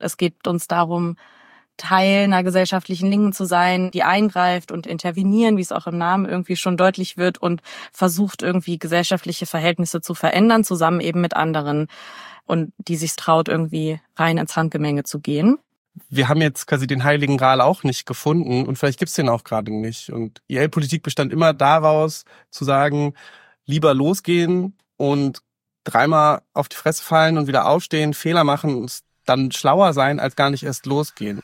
Es geht uns darum, Teil einer gesellschaftlichen Linken zu sein, die eingreift und intervenieren, wie es auch im Namen irgendwie schon deutlich wird, und versucht irgendwie gesellschaftliche Verhältnisse zu verändern, zusammen eben mit anderen, und die sich traut, irgendwie rein ins Handgemenge zu gehen. Wir haben jetzt quasi den Heiligen Gral auch nicht gefunden und vielleicht gibt's den auch gerade nicht. Und IL-Politik bestand immer daraus, zu sagen, lieber losgehen und dreimal auf die Fresse fallen und wieder aufstehen, Fehler machen und dann schlauer sein, als gar nicht erst losgehen.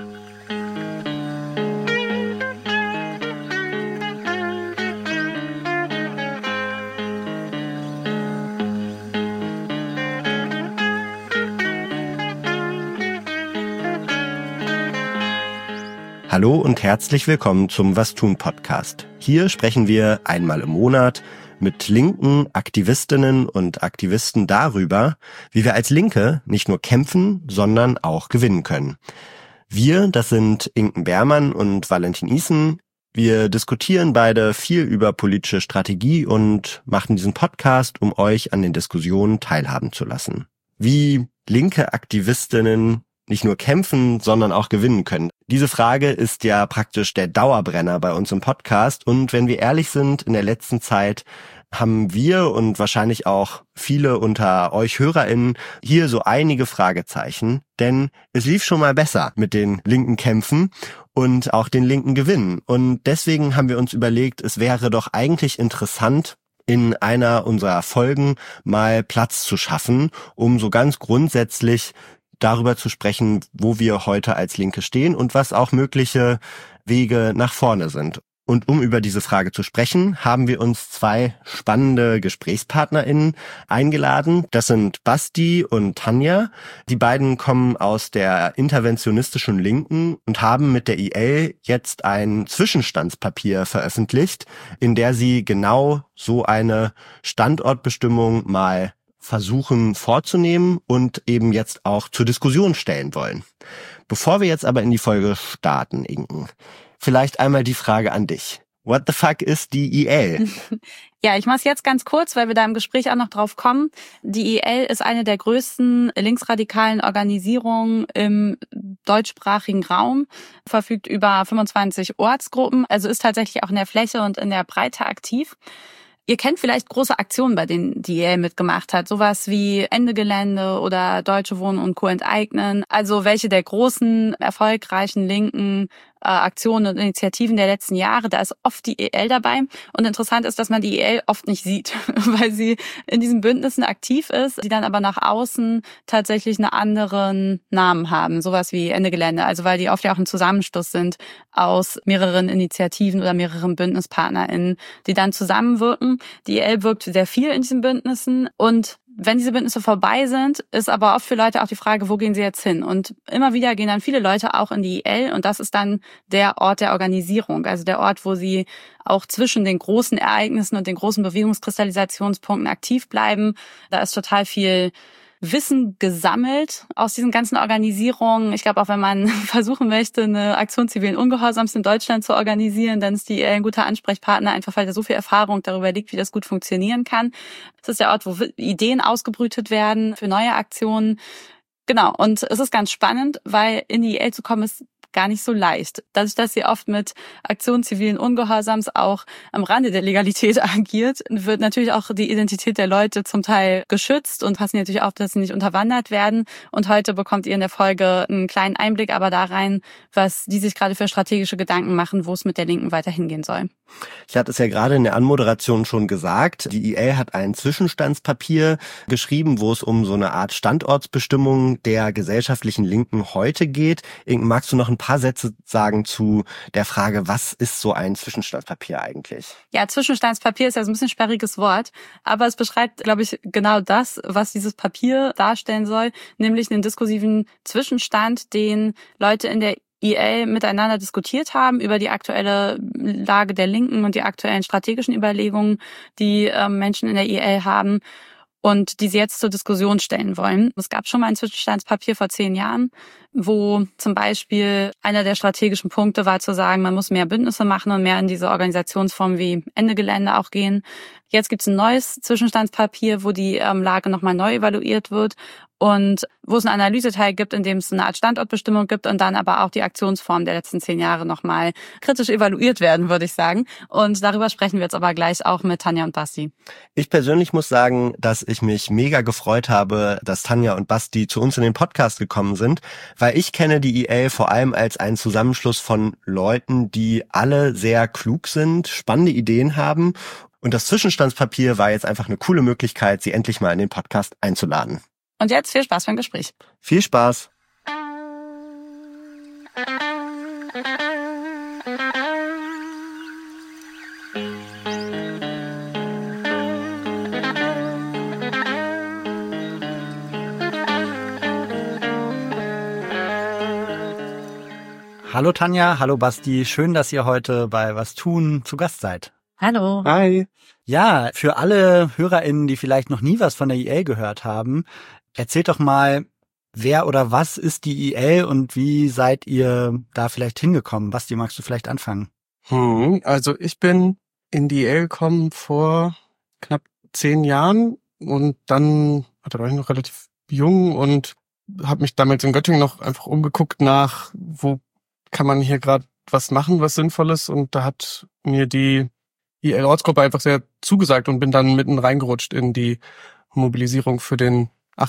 Hallo und herzlich willkommen zum Was tun Podcast. Hier sprechen wir einmal im Monat mit linken Aktivistinnen und Aktivisten darüber, wie wir als Linke nicht nur kämpfen, sondern auch gewinnen können. Wir, das sind Inken Behrmann und Valentin Isen. Wir diskutieren beide viel über politische Strategie und machen diesen Podcast, um euch an den Diskussionen teilhaben zu lassen. Wie linke Aktivistinnen nicht nur kämpfen, sondern auch gewinnen können. Diese Frage ist ja praktisch der Dauerbrenner bei uns im Podcast. Und wenn wir ehrlich sind, in der letzten Zeit haben wir und wahrscheinlich auch viele unter euch HörerInnen hier so einige Fragezeichen. Denn es lief schon mal besser mit den linken Kämpfen und auch den linken Gewinnen. Und deswegen haben wir uns überlegt, es wäre doch eigentlich interessant, in einer unserer Folgen mal Platz zu schaffen, um so ganz grundsätzlich darüber zu sprechen, wo wir heute als Linke stehen und was auch mögliche Wege nach vorne sind. Und um über diese Frage zu sprechen, haben wir uns zwei spannende GesprächspartnerInnen eingeladen. Das sind Basti und Tanja. Die beiden kommen aus der interventionistischen Linken und haben mit der IL jetzt ein Zwischenstandspapier veröffentlicht, in der sie genau so eine Standortbestimmung mal versuchen vorzunehmen und eben jetzt auch zur Diskussion stellen wollen. Bevor wir jetzt aber in die Folge starten, Inken, vielleicht einmal die Frage an dich. What the fuck ist die IL? Ja, ich mache es jetzt ganz kurz, weil wir da im Gespräch auch noch drauf kommen. Die IL ist eine der größten linksradikalen Organisierungen im deutschsprachigen Raum, verfügt über 25 Ortsgruppen, also ist tatsächlich auch in der Fläche und in der Breite aktiv. Ihr kennt vielleicht große Aktionen, bei denen die IL mitgemacht hat. Sowas wie Ende Gelände oder Deutsche Wohnen und Co. enteignen. Also welche der großen, erfolgreichen linken Aktionen und Initiativen der letzten Jahre. Da ist oft die IL dabei. Und interessant ist, dass man die IL oft nicht sieht, weil sie in diesen Bündnissen aktiv ist, die dann aber nach außen tatsächlich einen anderen Namen haben. Sowas wie Ende Gelände. Also weil die oft ja auch ein Zusammenschluss sind aus mehreren Initiativen oder mehreren BündnispartnerInnen, die dann zusammenwirken. Die IL wirkt sehr viel in diesen Bündnissen, und wenn diese Bündnisse vorbei sind, ist aber oft für Leute auch die Frage, wo gehen sie jetzt hin? Und immer wieder gehen dann viele Leute auch in die IL, und das ist dann der Ort der Organisierung, also der Ort, wo sie auch zwischen den großen Ereignissen und den großen Bewegungskristallisationspunkten aktiv bleiben. Da ist total viel Wissen gesammelt aus diesen ganzen Organisierungen. Ich glaube, auch wenn man versuchen möchte, eine Aktion zivilen Ungehorsams in Deutschland zu organisieren, dann ist die IL ein guter Ansprechpartner, einfach weil da so viel Erfahrung darüber liegt, wie das gut funktionieren kann. Es ist der Ort, wo Ideen ausgebrütet werden für neue Aktionen. Genau, und es ist ganz spannend, weil in die IL zu kommen ist gar nicht so leicht. Dadurch, dass sie oft mit Aktionen zivilen Ungehorsams auch am Rande der Legalität agiert, wird natürlich auch die Identität der Leute zum Teil geschützt und passen natürlich auf, dass sie nicht unterwandert werden. Und heute bekommt ihr in der Folge einen kleinen Einblick aber da rein, was die sich gerade für strategische Gedanken machen, wo es mit der Linken weiter hingehen soll. Ich hatte es ja gerade in der Anmoderation schon gesagt, die IL hat ein Zwischenstandspapier geschrieben, wo es um so eine Art Standortsbestimmung der gesellschaftlichen Linken heute geht. Inken, magst du noch ein paar Sätze sagen zu der Frage, was ist so ein Zwischenstandspapier eigentlich? Ja, Zwischenstandspapier ist ja so ein bisschen sperriges Wort, aber es beschreibt, glaube ich, genau das, was dieses Papier darstellen soll, nämlich einen diskursiven Zwischenstand, den Leute in der IL miteinander diskutiert haben über die aktuelle Lage der Linken und die aktuellen strategischen Überlegungen, die Menschen in der IL haben und die sie jetzt zur Diskussion stellen wollen. Es gab schon mal ein Zwischenstandspapier vor 10 Jahren wo zum Beispiel einer der strategischen Punkte war zu sagen, man muss mehr Bündnisse machen und mehr in diese Organisationsform wie Ende Gelände auch gehen. Jetzt gibt es ein neues Zwischenstandspapier, wo die Lage nochmal neu evaluiert wird und wo es einen Analyseteil gibt, in dem es eine Art Standortbestimmung gibt und dann aber auch die Aktionsform der letzten 10 Jahre nochmal kritisch evaluiert werden, würde ich sagen. Und darüber sprechen wir jetzt aber gleich auch mit Tanja und Basti. Ich persönlich muss sagen, dass ich mich mega gefreut habe, dass Tanja und Basti zu uns in den Podcast gekommen sind, weil ich kenne die IL vor allem als einen Zusammenschluss von Leuten, die alle sehr klug sind, spannende Ideen haben. Und das Zwischenstandspapier war jetzt einfach eine coole Möglichkeit, sie endlich mal in den Podcast einzuladen. Und jetzt viel Spaß beim Gespräch. Viel Spaß. Hallo Tanja, hallo Basti, schön, dass ihr heute bei Was tun zu Gast seid. Hallo. Hi. Ja, für alle HörerInnen, die vielleicht noch nie was von der IL gehört haben, erzählt doch mal, wer oder was ist die IL und wie seid ihr da vielleicht hingekommen? Basti, magst du vielleicht anfangen? Also ich bin in die IL gekommen vor knapp 10 Jahren und dann, da war ich noch relativ jung und habe mich damals in Göttingen noch einfach umgeguckt nach, wo kann man hier gerade was machen, was Sinnvolles, und da hat mir die IL-Ortsgruppe einfach sehr zugesagt und bin dann mitten reingerutscht in die Mobilisierung für den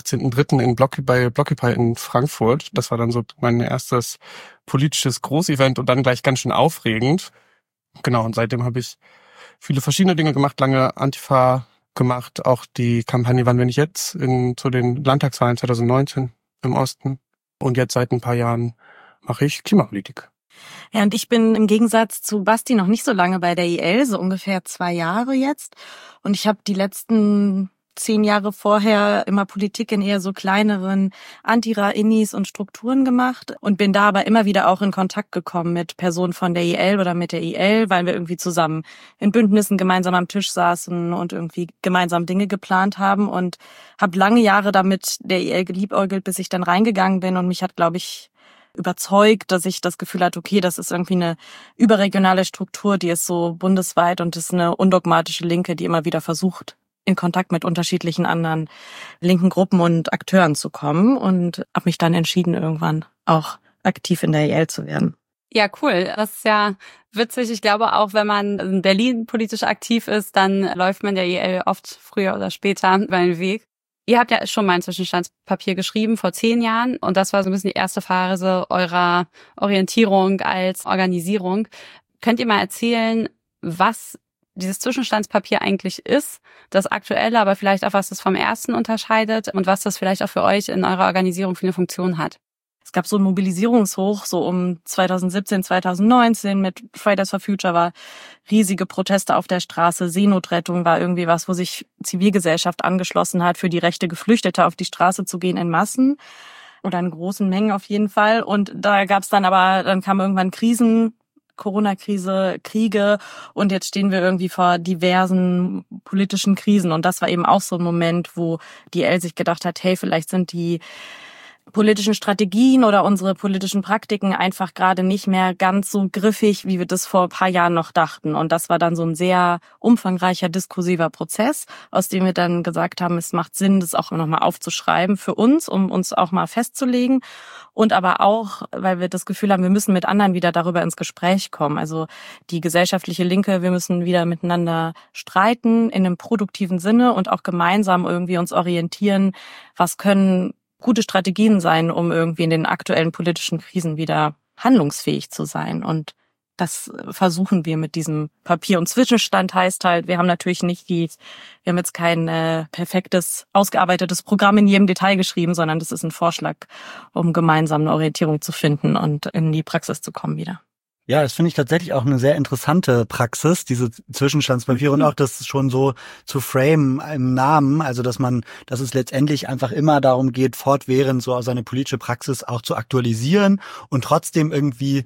18.03. bei Blockupy in Frankfurt. Das war dann so mein erstes politisches Großevent und dann gleich ganz schön aufregend. Genau, und seitdem habe ich viele verschiedene Dinge gemacht, lange Antifa gemacht, auch die Kampagne Wann wenn nicht jetzt zu den Landtagswahlen 2019 im Osten. Und jetzt seit ein paar Jahren mache ich Klimapolitik. Ja, und ich bin im Gegensatz zu Basti noch nicht so lange bei der IL, so ungefähr 2 Jahre jetzt. Und ich habe die letzten 10 Jahre vorher immer Politik in eher so kleineren Antira-Innis und Strukturen gemacht und bin da aber immer wieder auch in Kontakt gekommen mit Personen von der IL oder mit der IL, weil wir irgendwie zusammen in Bündnissen gemeinsam am Tisch saßen und irgendwie gemeinsam Dinge geplant haben, und habe lange Jahre damit der IL geliebäugelt, bis ich dann reingegangen bin, und mich hat, glaube ich, überzeugt, dass ich das Gefühl hatte, okay, das ist irgendwie eine überregionale Struktur, die ist so bundesweit und ist eine undogmatische Linke, die immer wieder versucht, in Kontakt mit unterschiedlichen anderen linken Gruppen und Akteuren zu kommen, und habe mich dann entschieden, irgendwann auch aktiv in der IL zu werden. Ja, cool. Das ist ja witzig. Ich glaube auch, wenn man in Berlin politisch aktiv ist, dann läuft man der IL oft früher oder später über den Weg. Ihr habt ja schon mal ein Zwischenstandspapier geschrieben vor 10 Jahren und das war so ein bisschen die erste Phase eurer Orientierung als Organisierung. Könnt ihr mal erzählen, was dieses Zwischenstandspapier eigentlich ist, das aktuelle, aber vielleicht auch, was das vom ersten unterscheidet und was das vielleicht auch für euch in eurer Organisierung für eine Funktion hat? Es gab so ein Mobilisierungshoch, so um 2017, 2019 mit Fridays for Future, war riesige Proteste auf der Straße. Seenotrettung war irgendwie was, wo sich Zivilgesellschaft angeschlossen hat, für die Rechte Geflüchteter auf die Straße zu gehen in Massen oder in großen Mengen auf jeden Fall. Und da gab's dann kam irgendwann Krisen, Corona-Krise, Kriege, und jetzt stehen wir irgendwie vor diversen politischen Krisen. Und das war eben auch so ein Moment, wo die IL sich gedacht hat, hey, vielleicht sind die politischen Strategien oder unsere politischen Praktiken einfach gerade nicht mehr ganz so griffig, wie wir das vor ein paar Jahren noch dachten. Und das war dann so ein sehr umfangreicher diskursiver Prozess, aus dem wir dann gesagt haben, es macht Sinn, das auch nochmal aufzuschreiben für uns, um uns auch mal festzulegen. Und aber auch, weil wir das Gefühl haben, wir müssen mit anderen wieder darüber ins Gespräch kommen. Also die gesellschaftliche Linke, wir müssen wieder miteinander streiten in einem produktiven Sinne und auch gemeinsam irgendwie uns orientieren, was können gute Strategien sein, um irgendwie in den aktuellen politischen Krisen wieder handlungsfähig zu sein. Und das versuchen wir mit diesem Papier. Und Zwischenstand heißt halt, wir haben natürlich wir haben jetzt kein perfektes, ausgearbeitetes Programm in jedem Detail geschrieben, sondern das ist ein Vorschlag, um gemeinsam eine Orientierung zu finden und in die Praxis zu kommen wieder. Ja, das finde ich tatsächlich auch eine sehr interessante Praxis, diese Zwischenstandspapiere, und auch das schon so zu framen im Namen, also dass es letztendlich einfach immer darum geht, fortwährend so seine politische Praxis auch zu aktualisieren und trotzdem irgendwie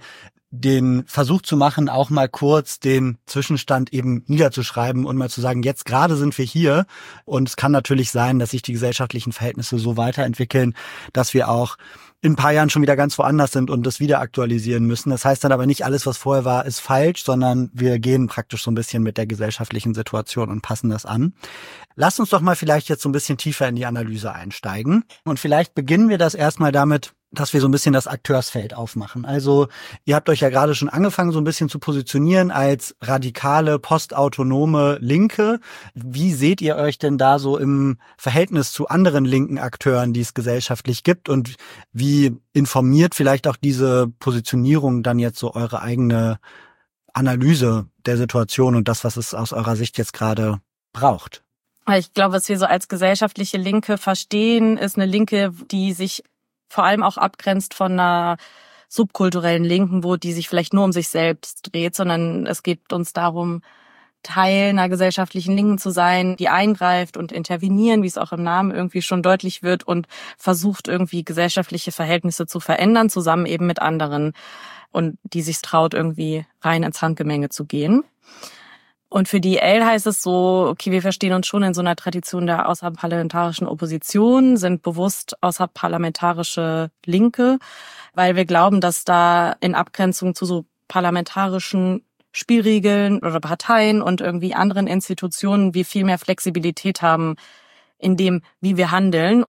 den Versuch zu machen, auch mal kurz den Zwischenstand eben niederzuschreiben und mal zu sagen, jetzt gerade sind wir hier, und es kann natürlich sein, dass sich die gesellschaftlichen Verhältnisse so weiterentwickeln, dass wir auch in ein paar Jahren schon wieder ganz woanders sind und das wieder aktualisieren müssen. Das heißt dann aber nicht, alles, was vorher war, ist falsch, sondern wir gehen praktisch so ein bisschen mit der gesellschaftlichen Situation und passen das an. Lasst uns doch mal vielleicht jetzt so ein bisschen tiefer in die Analyse einsteigen. Und vielleicht beginnen wir das erstmal damit, dass wir so ein bisschen das Akteursfeld aufmachen. Also ihr habt euch ja gerade schon angefangen, so ein bisschen zu positionieren als radikale, postautonome Linke. Wie seht ihr euch denn da so im Verhältnis zu anderen linken Akteuren, die es gesellschaftlich gibt? Und wie informiert vielleicht auch diese Positionierung dann jetzt so eure eigene Analyse der Situation und das, was es aus eurer Sicht jetzt gerade braucht? Ich glaube, was wir so als gesellschaftliche Linke verstehen, ist eine Linke, die sich vor allem auch abgrenzt von einer subkulturellen Linken, wo die sich vielleicht nur um sich selbst dreht, sondern es geht uns darum, Teil einer gesellschaftlichen Linken zu sein, die eingreift und intervenieren, wie es auch im Namen irgendwie schon deutlich wird und versucht irgendwie gesellschaftliche Verhältnisse zu verändern, zusammen eben mit anderen und die sich traut, irgendwie rein ins Handgemenge zu gehen. Und für die IEL heißt es so, okay, wir verstehen uns schon in so einer Tradition der außerparlamentarischen Opposition, sind bewusst außerparlamentarische Linke, weil wir glauben, dass da in Abgrenzung zu so parlamentarischen Spielregeln oder Parteien und irgendwie anderen Institutionen wir viel mehr Flexibilität haben in dem, wie wir handeln.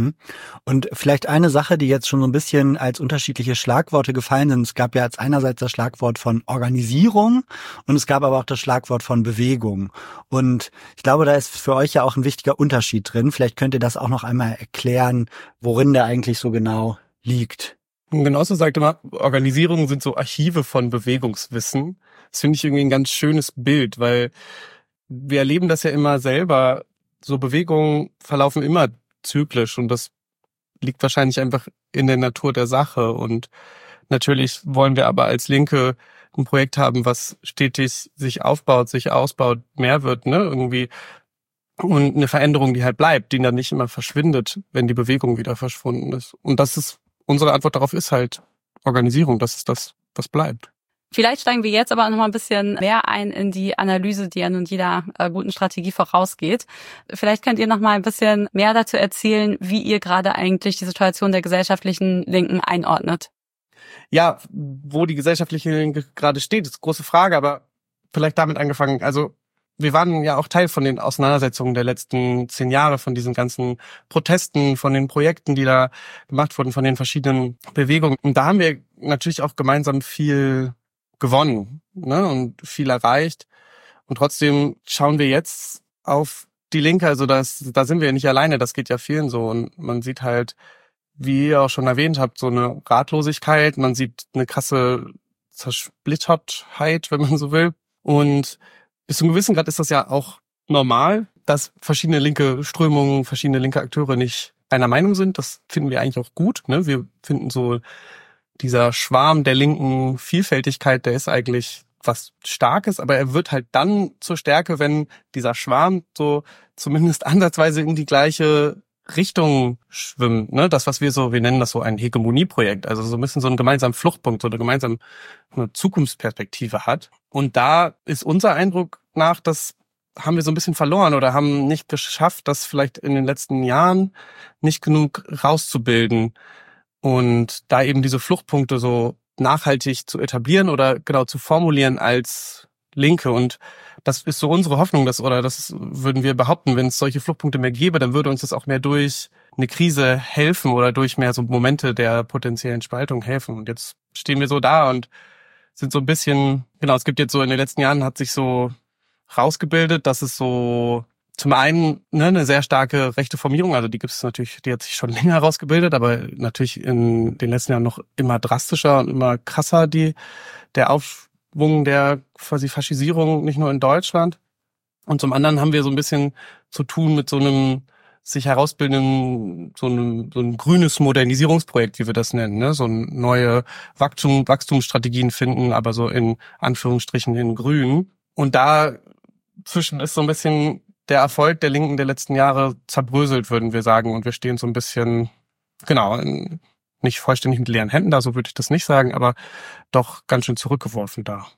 Und vielleicht eine Sache, die jetzt schon so ein bisschen als unterschiedliche Schlagworte gefallen sind. Es gab ja jetzt einerseits das Schlagwort von Organisierung und es gab aber auch das Schlagwort von Bewegung. Und ich glaube, da ist für euch ja auch ein wichtiger Unterschied drin. Vielleicht könnt ihr das auch noch einmal erklären, worin der eigentlich so genau liegt. Genauso sagt immer, Organisierungen sind so Archive von Bewegungswissen. Das finde ich irgendwie ein ganz schönes Bild, weil wir erleben das ja immer selber. So Bewegungen verlaufen immer zyklisch und das liegt wahrscheinlich einfach in der Natur der Sache. Und natürlich wollen wir aber als Linke ein Projekt haben, was stetig sich aufbaut, sich ausbaut, mehr wird, ne, irgendwie. Und eine Veränderung, die halt bleibt, die dann nicht immer verschwindet, wenn die Bewegung wieder verschwunden ist. Und das ist, unsere Antwort darauf ist halt Organisierung, das ist das, was bleibt. Vielleicht steigen wir jetzt aber noch mal ein bisschen mehr ein in die Analyse, die ja nun jeder guten Strategie vorausgeht. Vielleicht könnt ihr noch mal ein bisschen mehr dazu erzählen, wie ihr gerade eigentlich die Situation der gesellschaftlichen Linken einordnet. Ja, wo die gesellschaftliche Linke gerade steht, ist eine große Frage, aber vielleicht damit angefangen. Also wir waren ja auch Teil von den Auseinandersetzungen der letzten 10 Jahre, von diesen ganzen Protesten, von den Projekten, die da gemacht wurden, von den verschiedenen Bewegungen. Und da haben wir natürlich auch gemeinsam viel gewonnen, ne, und viel erreicht. Und trotzdem schauen wir jetzt auf die Linke, also da sind wir ja nicht alleine, das geht ja vielen so. Und man sieht halt, wie ihr auch schon erwähnt habt, so eine Ratlosigkeit, man sieht eine krasse Zersplittertheit, wenn man so will. Und bis zu einem gewissen Grad ist das ja auch normal, dass verschiedene linke Strömungen, verschiedene linke Akteure nicht einer Meinung sind. Das finden wir eigentlich auch gut, ne? Wir finden so, dieser Schwarm der linken Vielfältigkeit, der ist eigentlich was Starkes, aber er wird halt dann zur Stärke, wenn dieser Schwarm so zumindest ansatzweise in die gleiche Richtung schwimmt, ne? Das, was wir nennen das so ein Hegemonieprojekt, also so ein bisschen so einen gemeinsamen Fluchtpunkt, so eine gemeinsame Zukunftsperspektive hat. Und da ist unser Eindruck nach, das haben wir so ein bisschen verloren oder haben nicht geschafft, das vielleicht in den letzten Jahren nicht genug rauszubilden. Und da eben diese Fluchtpunkte so nachhaltig zu etablieren oder genau zu formulieren als Linke. Und das ist so unsere Hoffnung, das würden wir behaupten, wenn es solche Fluchtpunkte mehr gäbe, dann würde uns das auch mehr durch eine Krise helfen oder durch mehr so Momente der potenziellen Spaltung helfen. Und jetzt stehen wir so da und sind so ein bisschen, genau, es gibt jetzt so in den letzten Jahren hat sich so rausgebildet, dass es so zum einen eine sehr starke rechte Formierung, also die gibt es natürlich, die hat sich schon länger herausgebildet, aber natürlich in den letzten Jahren noch immer drastischer und immer krasser der Aufschwung der quasi Faschisierung, nicht nur in Deutschland. Und zum anderen haben wir so ein bisschen zu tun mit so einem sich herausbildenden, so ein grünes Modernisierungsprojekt, wie wir das nennen, ne? So neue Wachstumsstrategien finden, aber so in Anführungsstrichen in grün. Und dazwischen ist so ein bisschen der Erfolg der Linken der letzten Jahre zerbröselt, würden wir sagen. Und wir stehen so ein bisschen, genau, nicht vollständig mit leeren Händen da, so würde ich das nicht sagen, aber doch ganz schön zurückgeworfen da.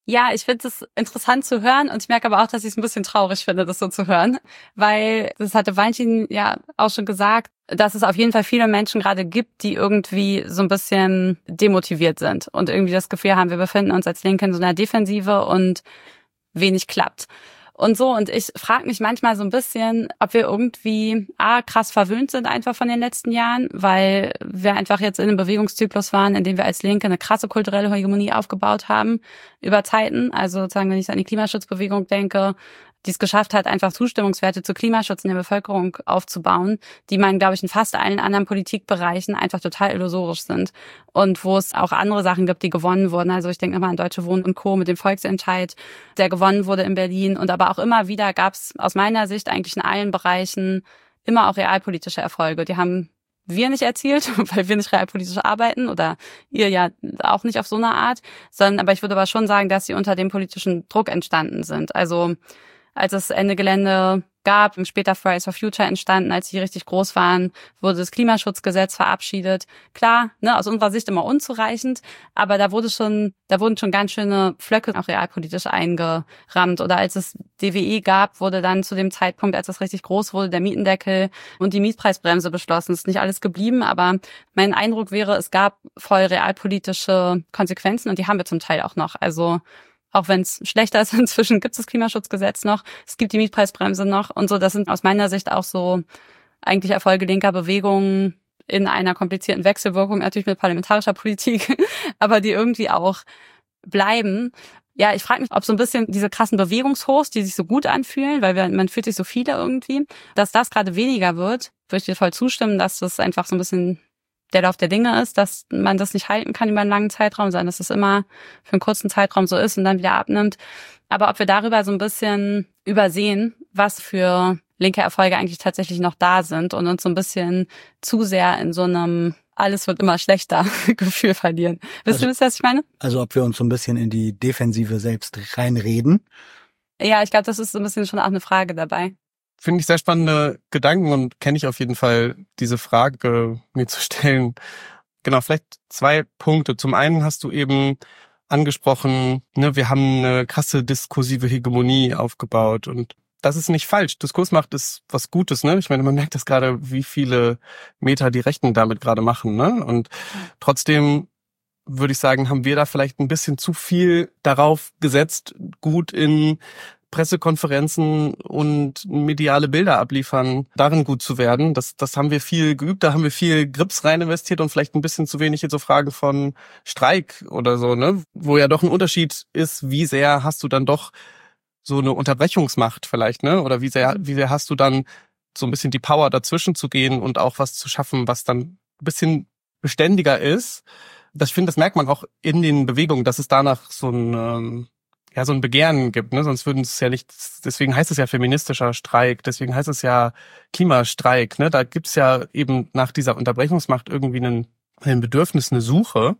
Ja, ich finde es interessant zu hören und ich merke aber auch, dass ich es ein bisschen traurig finde, das so zu hören, weil das hatte Valentin ja auch schon gesagt, dass es auf jeden Fall viele Menschen gerade gibt, die irgendwie so ein bisschen demotiviert sind und irgendwie das Gefühl haben, wir befinden uns als Linke in so einer Defensive und wenig klappt. Und so, und ich frage mich manchmal so ein bisschen, ob wir irgendwie krass verwöhnt sind einfach von den letzten Jahren, weil wir einfach jetzt in einem Bewegungszyklus waren, in dem wir als Linke eine krasse kulturelle Hegemonie aufgebaut haben über Zeiten. Also sozusagen, wenn ich an die Klimaschutzbewegung denke, die es geschafft hat, einfach Zustimmungswerte zu Klimaschutz in der Bevölkerung aufzubauen, die man, glaube ich, in fast allen anderen Politikbereichen einfach total illusorisch sind. Und wo es auch andere Sachen gibt, die gewonnen wurden. Also ich denke immer an Deutsche Wohnen und Co. mit dem Volksentscheid, der gewonnen wurde in Berlin. Und aber auch immer wieder gab es aus meiner Sicht eigentlich in allen Bereichen immer auch realpolitische Erfolge. Die haben wir nicht erzielt, weil wir nicht realpolitisch arbeiten oder ihr ja auch nicht auf so eine Art, sondern aber ich würde aber schon sagen, dass sie unter dem politischen Druck entstanden sind. Also als es Ende Gelände gab, später Fridays for Future entstanden, als sie richtig groß waren, wurde das Klimaschutzgesetz verabschiedet. Klar, aus unserer Sicht immer unzureichend, aber da wurden schon ganz schöne Pflöcke auch realpolitisch eingerammt. Oder als es DWE gab, wurde dann zu dem Zeitpunkt, als es richtig groß wurde, der Mietendeckel und die Mietpreisbremse beschlossen. Es ist nicht alles geblieben, aber mein Eindruck wäre, es gab voll realpolitische Konsequenzen und die haben wir zum Teil auch noch. Also auch wenn es schlechter ist, inzwischen gibt es das Klimaschutzgesetz noch, es gibt die Mietpreisbremse noch und so. Das sind aus meiner Sicht auch so eigentlich Erfolge linker Bewegungen in einer komplizierten Wechselwirkung, natürlich mit parlamentarischer Politik, aber die irgendwie auch bleiben. Ja, ich frage mich, ob so ein bisschen diese krassen Bewegungshochs, die sich so gut anfühlen, weil man fühlt sich so viele irgendwie, dass das gerade weniger wird. Würde ich dir voll zustimmen, dass das einfach so ein bisschen der Lauf der Dinge ist, dass man das nicht halten kann über einen langen Zeitraum, sondern dass es immer für einen kurzen Zeitraum so ist und dann wieder abnimmt. Aber ob wir darüber so ein bisschen übersehen, was für linke Erfolge eigentlich tatsächlich noch da sind und uns so ein bisschen zu sehr in so einem alles wird immer schlechter Gefühl verlieren. Wisst ihr, was ich meine? Also ob wir uns so ein bisschen in die Defensive selbst reinreden? Ja, ich glaube, das ist so ein bisschen schon auch eine Frage dabei. Finde ich sehr spannende Gedanken und kenne ich auf jeden Fall, diese Frage mir zu stellen. Genau, vielleicht 2 Punkte. Zum einen hast du eben angesprochen, wir haben eine krasse diskursive Hegemonie aufgebaut und das ist nicht falsch. Diskursmacht ist was Gutes, ne? Ich meine, man merkt das gerade, wie viele Meter die Rechten damit gerade machen, ne? Und trotzdem würde ich sagen, haben wir da vielleicht ein bisschen zu viel darauf gesetzt, gut in Pressekonferenzen und mediale Bilder abliefern, darin gut zu werden. Das haben wir viel geübt, da haben wir viel Grips rein investiert und vielleicht ein bisschen zu wenig in so Fragen von Streik oder so, ne? Wo ja doch ein Unterschied ist, wie sehr hast du dann doch so eine Unterbrechungsmacht vielleicht, ne? Oder wie sehr hast du dann so ein bisschen die Power dazwischen zu gehen und auch was zu schaffen, was dann ein bisschen beständiger ist. Ich finde, das merkt man auch in den Bewegungen, dass es danach so ein Begehren gibt, ne? Sonst würden es ja nicht, deswegen heißt es ja feministischer Streik, deswegen heißt es ja Klimastreik, ne? Da gibt's ja eben nach dieser Unterbrechungsmacht irgendwie ein Bedürfnis, eine Suche.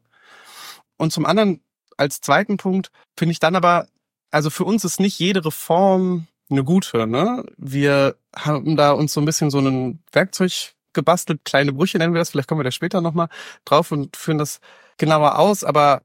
Und zum anderen, als zweiten Punkt, finde ich dann aber, also für uns ist nicht jede Reform eine gute, ne? Wir haben da uns so ein bisschen so ein Werkzeug gebastelt, kleine Brüche nennen wir das, vielleicht kommen wir da später nochmal drauf und führen das genauer aus, aber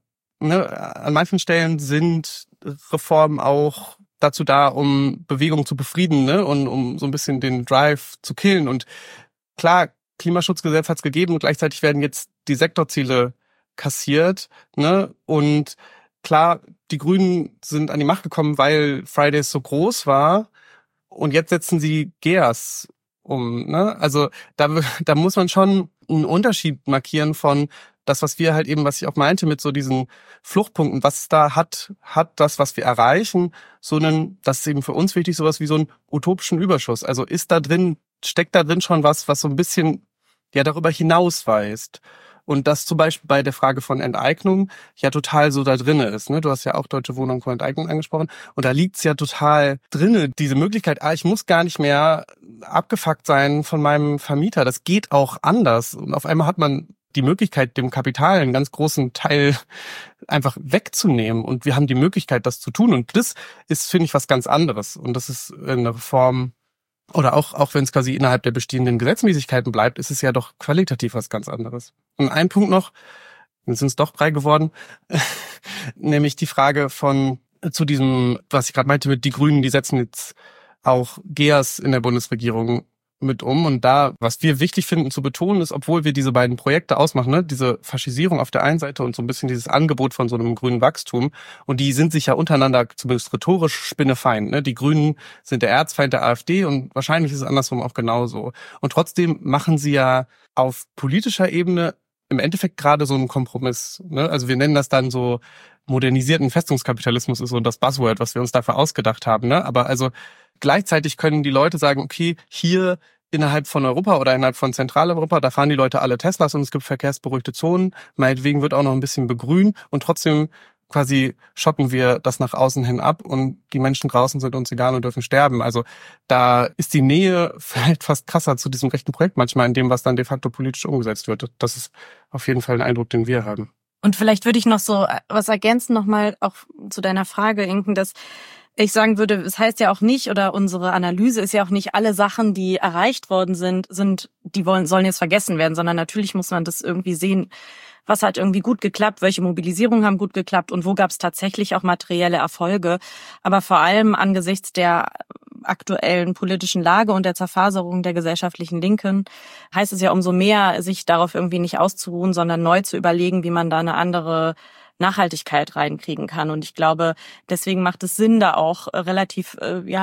an manchen Stellen sind Reformen auch dazu da, um Bewegung zu befrieden, ne? Und um so ein bisschen den Drive zu killen. Und klar, Klimaschutzgesetz hat es gegeben und gleichzeitig werden jetzt die Sektorziele kassiert, ne? Und klar, die Grünen sind an die Macht gekommen, weil Fridays so groß war und jetzt setzen sie GEAS um, ne? Also da muss man schon einen Unterschied markieren von das, was wir halt eben, was ich auch meinte mit so diesen Fluchtpunkten, was da hat das, was wir erreichen, das ist eben für uns wichtig, sowas wie so einen utopischen Überschuss. Also steckt da drin schon was so ein bisschen darüber hinausweist. Und das zum Beispiel bei der Frage von Enteignung ja total so da drinne ist. Ne? Du hast ja auch Deutsche Wohnen und Enteignung angesprochen. Und da liegt's ja total drinne, diese Möglichkeit, ich muss gar nicht mehr abgefuckt sein von meinem Vermieter. Das geht auch anders. Und auf einmal hat man die Möglichkeit, dem Kapital einen ganz großen Teil einfach wegzunehmen. Und wir haben die Möglichkeit, das zu tun. Und das ist, finde ich, was ganz anderes. Und das ist eine Reform, oder auch wenn es quasi innerhalb der bestehenden Gesetzmäßigkeiten bleibt, ist es ja doch qualitativ was ganz anderes. Und ein Punkt noch, jetzt sind es doch 3 geworden, nämlich die Frage von zu diesem, was ich gerade meinte mit die Grünen, die setzen jetzt auch GEAS in der Bundesregierung mit um. Und da, was wir wichtig finden zu betonen, ist, obwohl wir diese beiden Projekte ausmachen, ne, diese Faschisierung auf der einen Seite und so ein bisschen dieses Angebot von so einem grünen Wachstum, und die sind sich ja untereinander zumindest rhetorisch spinnefeind. Ne? Die Grünen sind der Erzfeind der AfD und wahrscheinlich ist es andersrum auch genauso. Und trotzdem machen sie ja auf politischer Ebene im Endeffekt gerade so einen Kompromiss. Ne? Also wir nennen das dann so modernisierten Festungskapitalismus, ist so das Buzzword, was wir uns dafür ausgedacht haben. Ne? Aber also gleichzeitig können die Leute sagen, okay, hier innerhalb von Europa oder innerhalb von Zentraleuropa, da fahren die Leute alle Teslas und es gibt verkehrsberuhigte Zonen, meinetwegen wird auch noch ein bisschen begrünt und trotzdem quasi schotten wir das nach außen hin ab und die Menschen draußen sind uns egal und dürfen sterben. Also da ist die Nähe vielleicht fast krasser zu diesem rechten Projekt manchmal in dem, was dann de facto politisch umgesetzt wird. Das ist auf jeden Fall ein Eindruck, den wir haben. Und vielleicht würde ich noch so was ergänzen, nochmal auch zu deiner Frage, Inken, dass ich sagen würde, es heißt ja auch nicht, oder unsere Analyse ist ja auch nicht, alle Sachen, die erreicht worden sind, sollen jetzt vergessen werden, sondern natürlich muss man das irgendwie sehen, was hat irgendwie gut geklappt, welche Mobilisierungen haben gut geklappt und wo gab es tatsächlich auch materielle Erfolge. Aber vor allem angesichts der aktuellen politischen Lage und der Zerfaserung der gesellschaftlichen Linken heißt es ja umso mehr, sich darauf irgendwie nicht auszuruhen, sondern neu zu überlegen, wie man da eine andere Nachhaltigkeit reinkriegen kann. Und ich glaube, deswegen macht es Sinn, da auch relativ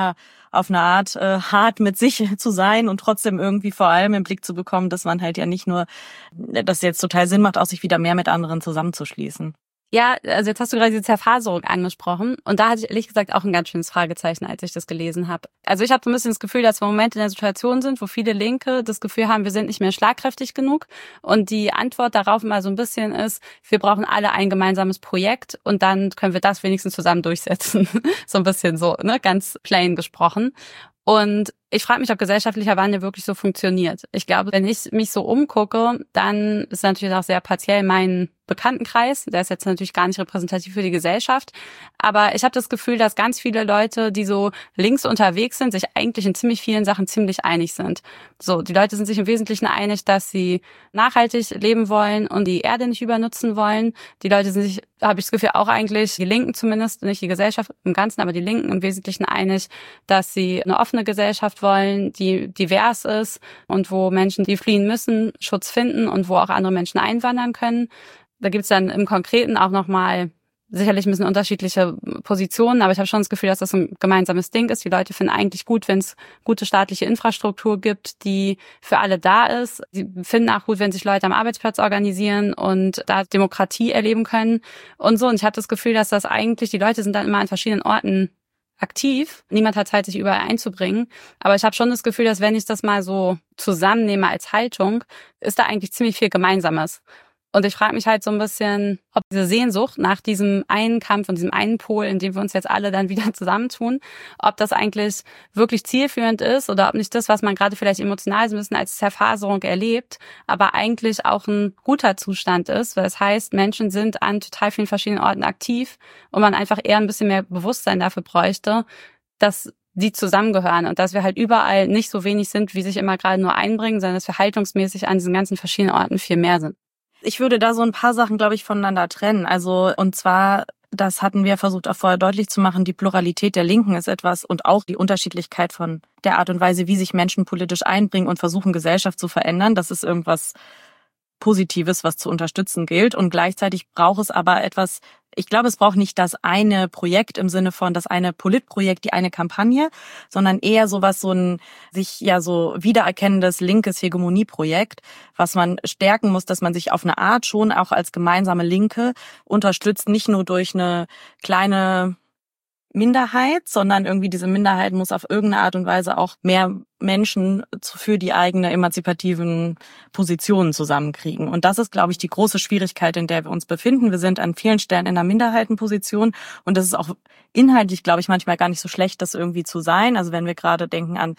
auf eine Art hart mit sich zu sein und trotzdem irgendwie vor allem im Blick zu bekommen, dass man halt ja nicht nur, dass jetzt total Sinn macht, auch sich wieder mehr mit anderen zusammenzuschließen. Ja, also jetzt hast du gerade diese Zerfaserung angesprochen und da hatte ich ehrlich gesagt auch ein ganz schönes Fragezeichen, als ich das gelesen habe. Also ich habe so ein bisschen das Gefühl, dass wir im Moment in der Situation sind, wo viele Linke das Gefühl haben, wir sind nicht mehr schlagkräftig genug und die Antwort darauf immer so ein bisschen ist, wir brauchen alle ein gemeinsames Projekt und dann können wir das wenigstens zusammen durchsetzen. So ein bisschen so, ne, ganz plain gesprochen. Und ich frage mich, ob gesellschaftlicher Wandel wirklich so funktioniert. Ich glaube, wenn ich mich so umgucke, dann ist natürlich auch sehr partiell mein Bekanntenkreis. Der ist jetzt natürlich gar nicht repräsentativ für die Gesellschaft. Aber ich habe das Gefühl, dass ganz viele Leute, die so links unterwegs sind, sich eigentlich in ziemlich vielen Sachen ziemlich einig sind. So, die Leute sind sich im Wesentlichen einig, dass sie nachhaltig leben wollen und die Erde nicht übernutzen wollen. Die Leute sind sich, habe ich das Gefühl, auch eigentlich, die Linken zumindest, nicht die Gesellschaft im Ganzen, aber die Linken im Wesentlichen einig, dass sie eine offene Gesellschaft wollen, die divers ist und wo Menschen, die fliehen müssen, Schutz finden und wo auch andere Menschen einwandern können. Da gibt's dann im Konkreten auch nochmal sicherlich ein bisschen unterschiedliche Positionen, aber ich habe schon das Gefühl, dass das ein gemeinsames Ding ist. Die Leute finden eigentlich gut, wenn es gute staatliche Infrastruktur gibt, die für alle da ist. Sie finden auch gut, wenn sich Leute am Arbeitsplatz organisieren und da Demokratie erleben können und so. Und ich habe das Gefühl, dass das eigentlich, die Leute sind dann immer an verschiedenen Orten aktiv. Niemand hat Zeit, sich überall einzubringen. Aber ich habe schon das Gefühl, dass wenn ich das mal so zusammennehme als Haltung, ist da eigentlich ziemlich viel Gemeinsames. Und ich frage mich halt so ein bisschen, ob diese Sehnsucht nach diesem einen Kampf und diesem einen Pol, in dem wir uns jetzt alle dann wieder zusammentun, ob das eigentlich wirklich zielführend ist oder ob nicht das, was man gerade vielleicht emotional so ein bisschen als Zerfaserung erlebt, aber eigentlich auch ein guter Zustand ist, weil es heißt, Menschen sind an total vielen verschiedenen Orten aktiv und man einfach eher ein bisschen mehr Bewusstsein dafür bräuchte, dass die zusammengehören und dass wir halt überall nicht so wenig sind, wie sich immer gerade nur einbringen, sondern dass wir haltungsmäßig an diesen ganzen verschiedenen Orten viel mehr sind. Ich würde da so ein paar Sachen, glaube ich, voneinander trennen. Also, und zwar, das hatten wir versucht auch vorher deutlich zu machen, die Pluralität der Linken ist etwas und auch die Unterschiedlichkeit von der Art und Weise, wie sich Menschen politisch einbringen und versuchen, Gesellschaft zu verändern. Das ist irgendwas Positives, was zu unterstützen gilt. Und gleichzeitig braucht es aber etwas, ich glaube, es braucht nicht das eine Projekt im Sinne von das eine Politprojekt, die eine Kampagne, sondern eher sowas, so ein sich ja so wiedererkennendes linkes Hegemonieprojekt, was man stärken muss, dass man sich auf eine Art schon auch als gemeinsame Linke unterstützt, nicht nur durch eine kleine Minderheit, sondern irgendwie diese Minderheit muss auf irgendeine Art und Weise auch mehr Menschen für die eigene emanzipativen Positionen zusammenkriegen. Und das ist, glaube ich, die große Schwierigkeit, in der wir uns befinden. Wir sind an vielen Stellen in einer Minderheitenposition und das ist auch inhaltlich, glaube ich, manchmal gar nicht so schlecht, das irgendwie zu sein. Also wenn wir gerade denken an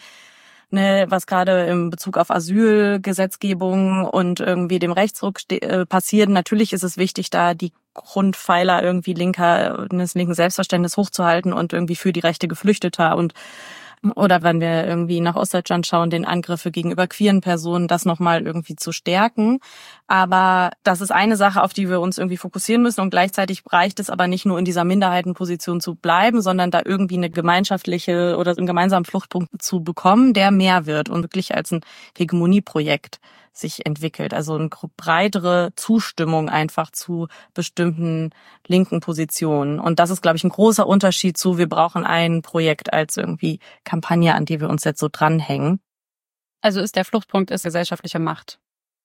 was gerade im Bezug auf Asylgesetzgebung und irgendwie dem Rechtsruck passiert. Natürlich ist es wichtig, da die Grundpfeiler irgendwie eines linken Selbstverständnisses hochzuhalten und irgendwie für die Rechte Geflüchteter und Oder wenn wir irgendwie nach Ostdeutschland schauen, den Angriffe gegenüber queeren Personen, das nochmal irgendwie zu stärken. Aber das ist eine Sache, auf die wir uns irgendwie fokussieren müssen. Und gleichzeitig reicht es aber nicht nur in dieser Minderheitenposition zu bleiben, sondern da irgendwie eine gemeinschaftliche oder einen gemeinsamen Fluchtpunkt zu bekommen, der mehr wird und wirklich als ein Hegemonieprojekt sich entwickelt. Also eine breitere Zustimmung einfach zu bestimmten linken Positionen. Und das ist, glaube ich, ein großer Unterschied zu, wir brauchen ein Projekt als irgendwie Kampagne, an die wir uns jetzt so dranhängen. Also ist der Fluchtpunkt gesellschaftliche Macht.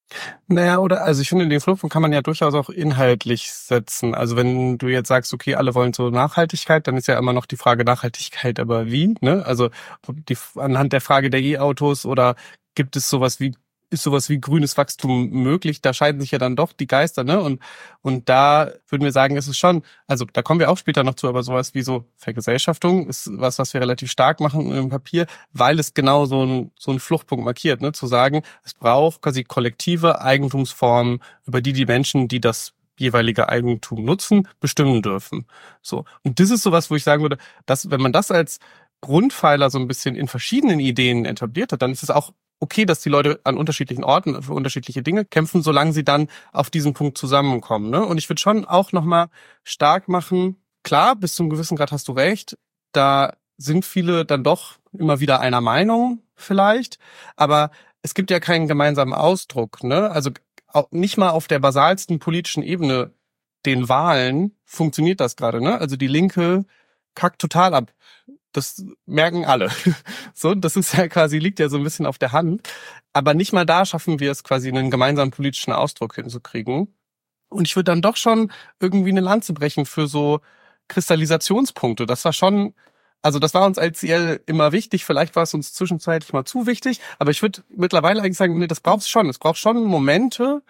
Naja, also ich finde, den Fluchtpunkt kann man ja durchaus auch inhaltlich setzen. Also wenn du jetzt sagst, okay, alle wollen so Nachhaltigkeit, dann ist ja immer noch die Frage Nachhaltigkeit, aber wie, ne? Also anhand der Frage der E-Autos oder gibt es ist sowas wie grünes Wachstum möglich? Da scheiden sich ja dann doch die Geister, ne? Und da würden wir sagen, ist es schon, also da kommen wir auch später noch zu, aber sowas wie so Vergesellschaftung ist was wir relativ stark machen im Papier, weil es genau so ein Fluchtpunkt markiert, ne? Zu sagen, es braucht quasi kollektive Eigentumsformen, über die Menschen, die das jeweilige Eigentum nutzen, bestimmen dürfen. So. Und das ist sowas, wo ich sagen würde, dass wenn man das als Grundpfeiler so ein bisschen in verschiedenen Ideen etabliert hat, dann ist es auch okay, dass die Leute an unterschiedlichen Orten für unterschiedliche Dinge kämpfen, solange sie dann auf diesen Punkt zusammenkommen, ne? Und ich würde schon auch nochmal stark machen, klar, bis zum gewissen Grad hast du recht, da sind viele dann doch immer wieder einer Meinung vielleicht, aber es gibt ja keinen gemeinsamen Ausdruck, ne? Also auch nicht mal auf der basalsten politischen Ebene, den Wahlen, funktioniert das gerade, ne? Also die Linke kackt total ab. Das merken alle. So, das ist ja quasi, liegt ja so ein bisschen auf der Hand. Aber nicht mal da schaffen wir es quasi, einen gemeinsamen politischen Ausdruck hinzukriegen. Und ich würde dann doch schon irgendwie eine Lanze brechen für so Kristallisationspunkte. Das war schon, also das war uns als IL immer wichtig. Vielleicht war es uns zwischenzeitlich mal zu wichtig. Aber ich würde mittlerweile eigentlich sagen, nee, das braucht es schon. Es braucht schon Momente,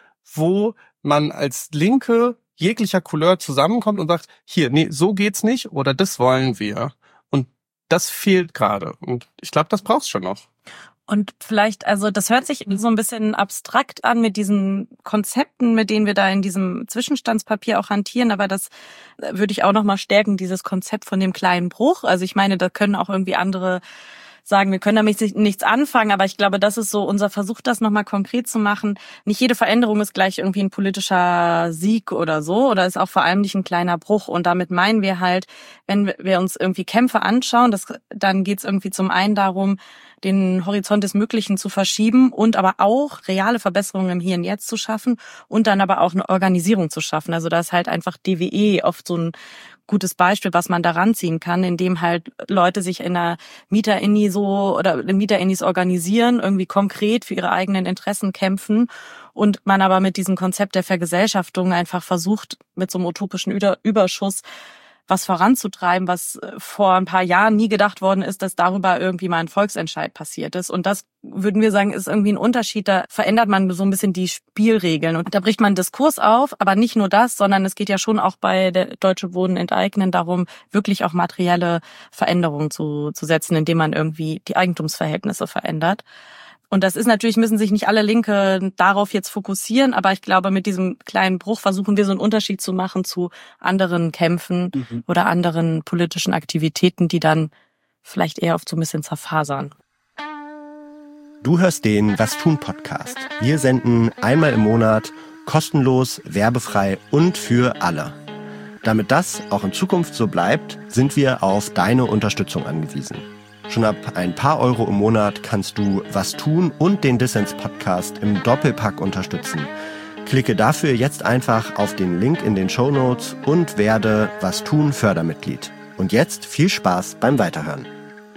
wo man als Linke jeglicher Couleur zusammenkommt und sagt, hier, nee, so geht's nicht oder das wollen wir. Das fehlt gerade. Und ich glaube, das brauchst du schon noch. Und vielleicht, also das hört sich so ein bisschen abstrakt an mit diesen Konzepten, mit denen wir da in diesem Zwischenstandspapier auch hantieren, aber das würde ich auch nochmal stärken, dieses Konzept von dem kleinen Bruch. Also ich meine, da können auch irgendwie andere sagen, wir können damit nichts anfangen, aber ich glaube, das ist so unser Versuch, das nochmal konkret zu machen. Nicht jede Veränderung ist gleich irgendwie ein politischer Sieg oder so, oder ist auch vor allem nicht ein kleiner Bruch. Und damit meinen wir halt, wenn wir uns irgendwie Kämpfe anschauen, dann geht es irgendwie zum einen darum, den Horizont des Möglichen zu verschieben und aber auch reale Verbesserungen im Hier und Jetzt zu schaffen und dann aber auch eine Organisierung zu schaffen. Also da ist halt einfach DWE oft so ein gutes Beispiel, was man da ranziehen kann, indem halt Leute sich in einer Mieter-Inni oder Mieter-Innis organisieren, irgendwie konkret für ihre eigenen Interessen kämpfen und man aber mit diesem Konzept der Vergesellschaftung einfach versucht, mit so einem utopischen Überschuss was voranzutreiben, was vor ein paar Jahren nie gedacht worden ist, dass darüber irgendwie mal ein Volksentscheid passiert ist. Und das, würden wir sagen, ist irgendwie ein Unterschied. Da verändert man so ein bisschen die Spielregeln. Und da bricht man einen Diskurs auf, aber nicht nur das, sondern es geht ja schon auch bei der Deutsche Wohnen enteignen darum, wirklich auch materielle Veränderungen zu setzen, indem man irgendwie die Eigentumsverhältnisse verändert. Und das ist natürlich, müssen sich nicht alle Linke darauf jetzt fokussieren, aber ich glaube, mit diesem kleinen Bruch versuchen wir so einen Unterschied zu machen zu anderen Kämpfen oder anderen politischen Aktivitäten, die dann vielleicht eher oft so ein bisschen zerfasern. Du hörst den Was tun Podcast. Wir senden einmal im Monat kostenlos, werbefrei und für alle. Damit das auch in Zukunft so bleibt, sind wir auf deine Unterstützung angewiesen. Schon ab ein paar Euro im Monat kannst du Was tun und den Dissens-Podcast im Doppelpack unterstützen. Klicke dafür jetzt einfach auf den Link in den Shownotes und werde Was tun Fördermitglied. Und jetzt viel Spaß beim Weiterhören.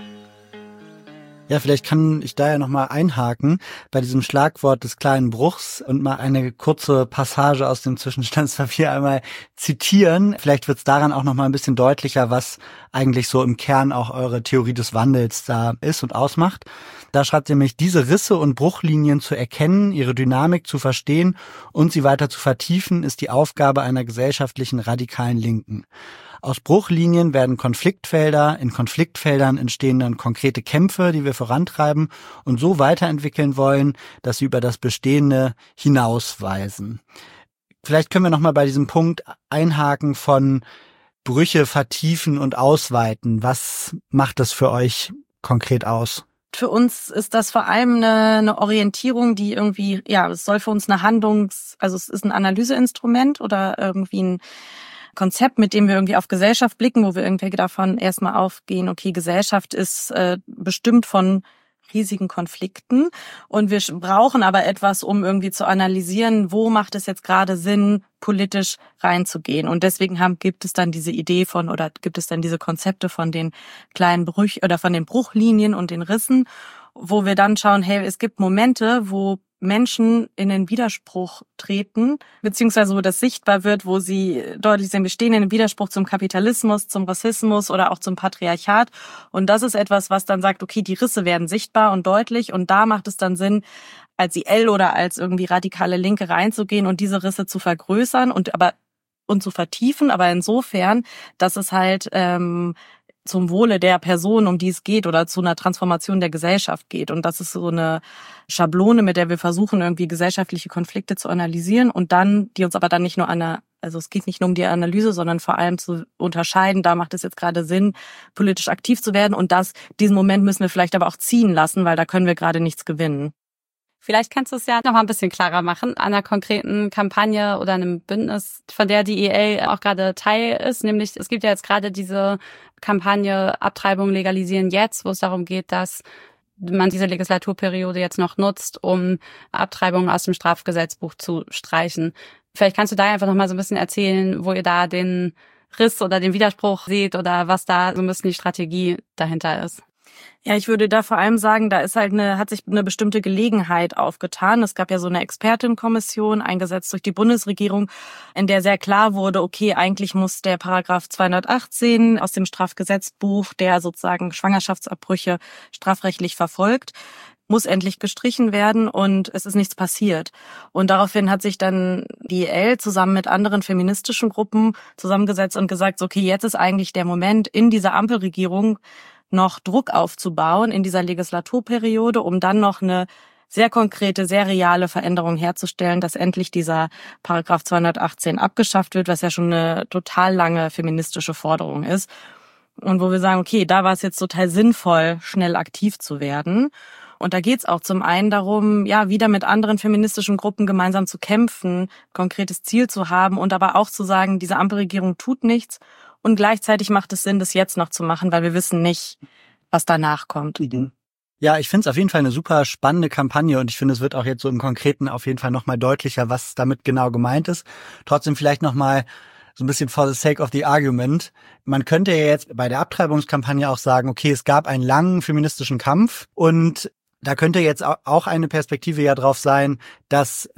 Ja, vielleicht kann ich da ja nochmal einhaken bei diesem Schlagwort des kleinen Bruchs und mal eine kurze Passage aus dem Zwischenstandspapier einmal zitieren. Vielleicht wird es daran auch nochmal ein bisschen deutlicher, was eigentlich so im Kern auch eure Theorie des Wandels da ist und ausmacht. Da schreibt ihr nämlich, diese Risse und Bruchlinien zu erkennen, ihre Dynamik zu verstehen und sie weiter zu vertiefen, ist die Aufgabe einer gesellschaftlichen radikalen Linken. Aus Bruchlinien werden Konfliktfelder, in Konfliktfeldern entstehen dann konkrete Kämpfe, die wir vorantreiben und so weiterentwickeln wollen, dass sie über das Bestehende hinausweisen. Vielleicht können wir nochmal bei diesem Punkt einhaken von Brüche vertiefen und ausweiten. Was macht das für euch konkret aus? Für uns ist das vor allem eine Orientierung, die irgendwie, es soll für uns also es ist ein Analyseinstrument oder irgendwie ein Konzept, mit dem wir irgendwie auf Gesellschaft blicken, wo wir irgendwie davon erstmal aufgehen, okay, Gesellschaft ist bestimmt von riesigen Konflikten und wir brauchen aber etwas, um irgendwie zu analysieren, wo macht es jetzt gerade Sinn, politisch reinzugehen. Und deswegen gibt es dann diese Idee gibt es dann diese Konzepte von den kleinen von den Bruchlinien und den Rissen, wo wir dann schauen, hey, es gibt Momente, wo Menschen in den Widerspruch treten, beziehungsweise wo das sichtbar wird, wo sie deutlich sehen, wir stehen in einem Widerspruch zum Kapitalismus, zum Rassismus oder auch zum Patriarchat. Und das ist etwas, was dann sagt, okay, die Risse werden sichtbar und deutlich und da macht es dann Sinn, als IL oder als irgendwie radikale Linke reinzugehen und diese Risse zu vergrößern und zu vertiefen, aber insofern, dass es halt zum Wohle der Person, um die es geht, oder zu einer Transformation der Gesellschaft geht. Und das ist so eine Schablone, mit der wir versuchen, irgendwie gesellschaftliche Konflikte zu analysieren und dann, die uns aber dann nicht nur also es geht nicht nur um die Analyse, sondern vor allem zu unterscheiden, da macht es jetzt gerade Sinn, politisch aktiv zu werden und diesen Moment müssen wir vielleicht aber auch ziehen lassen, weil da können wir gerade nichts gewinnen. Vielleicht kannst du es ja noch mal ein bisschen klarer machen an einer konkreten Kampagne oder einem Bündnis, von der die IEL auch gerade Teil ist. Nämlich, es gibt ja jetzt gerade diese Kampagne Abtreibung legalisieren jetzt, wo es darum geht, dass man diese Legislaturperiode jetzt noch nutzt, um Abtreibungen aus dem Strafgesetzbuch zu streichen. Vielleicht kannst du da einfach noch mal so ein bisschen erzählen, wo ihr da den Riss oder den Widerspruch seht oder was da so ein bisschen die Strategie dahinter ist. Ja, ich würde da vor allem sagen, da ist hat sich eine bestimmte Gelegenheit aufgetan. Es gab ja so eine Expertenkommission, eingesetzt durch die Bundesregierung, in der sehr klar wurde, okay, eigentlich muss der Paragraph 218 aus dem Strafgesetzbuch, der sozusagen Schwangerschaftsabbrüche strafrechtlich verfolgt, muss endlich gestrichen werden und es ist nichts passiert. Und daraufhin hat sich dann die IEL zusammen mit anderen feministischen Gruppen zusammengesetzt und gesagt, okay, jetzt ist eigentlich der Moment in dieser Ampelregierung, noch Druck aufzubauen in dieser Legislaturperiode, um dann noch eine sehr konkrete, sehr reale Veränderung herzustellen, dass endlich dieser Paragraph 218 abgeschafft wird, was ja schon eine total lange feministische Forderung ist. Und wo wir sagen, okay, da war es jetzt total sinnvoll, schnell aktiv zu werden. Und da geht's auch zum einen darum, wieder mit anderen feministischen Gruppen gemeinsam zu kämpfen, konkretes Ziel zu haben und aber auch zu sagen, diese Ampelregierung tut nichts. Und gleichzeitig macht es Sinn, das jetzt noch zu machen, weil wir wissen nicht, was danach kommt. Ja, ich finde es auf jeden Fall eine super spannende Kampagne und ich finde, es wird auch jetzt so im Konkreten auf jeden Fall nochmal deutlicher, was damit genau gemeint ist. Trotzdem vielleicht nochmal so ein bisschen for the sake of the argument. Man könnte ja jetzt bei der Abtreibungskampagne auch sagen, okay, es gab einen langen feministischen Kampf und da könnte jetzt auch eine Perspektive ja drauf sein, dass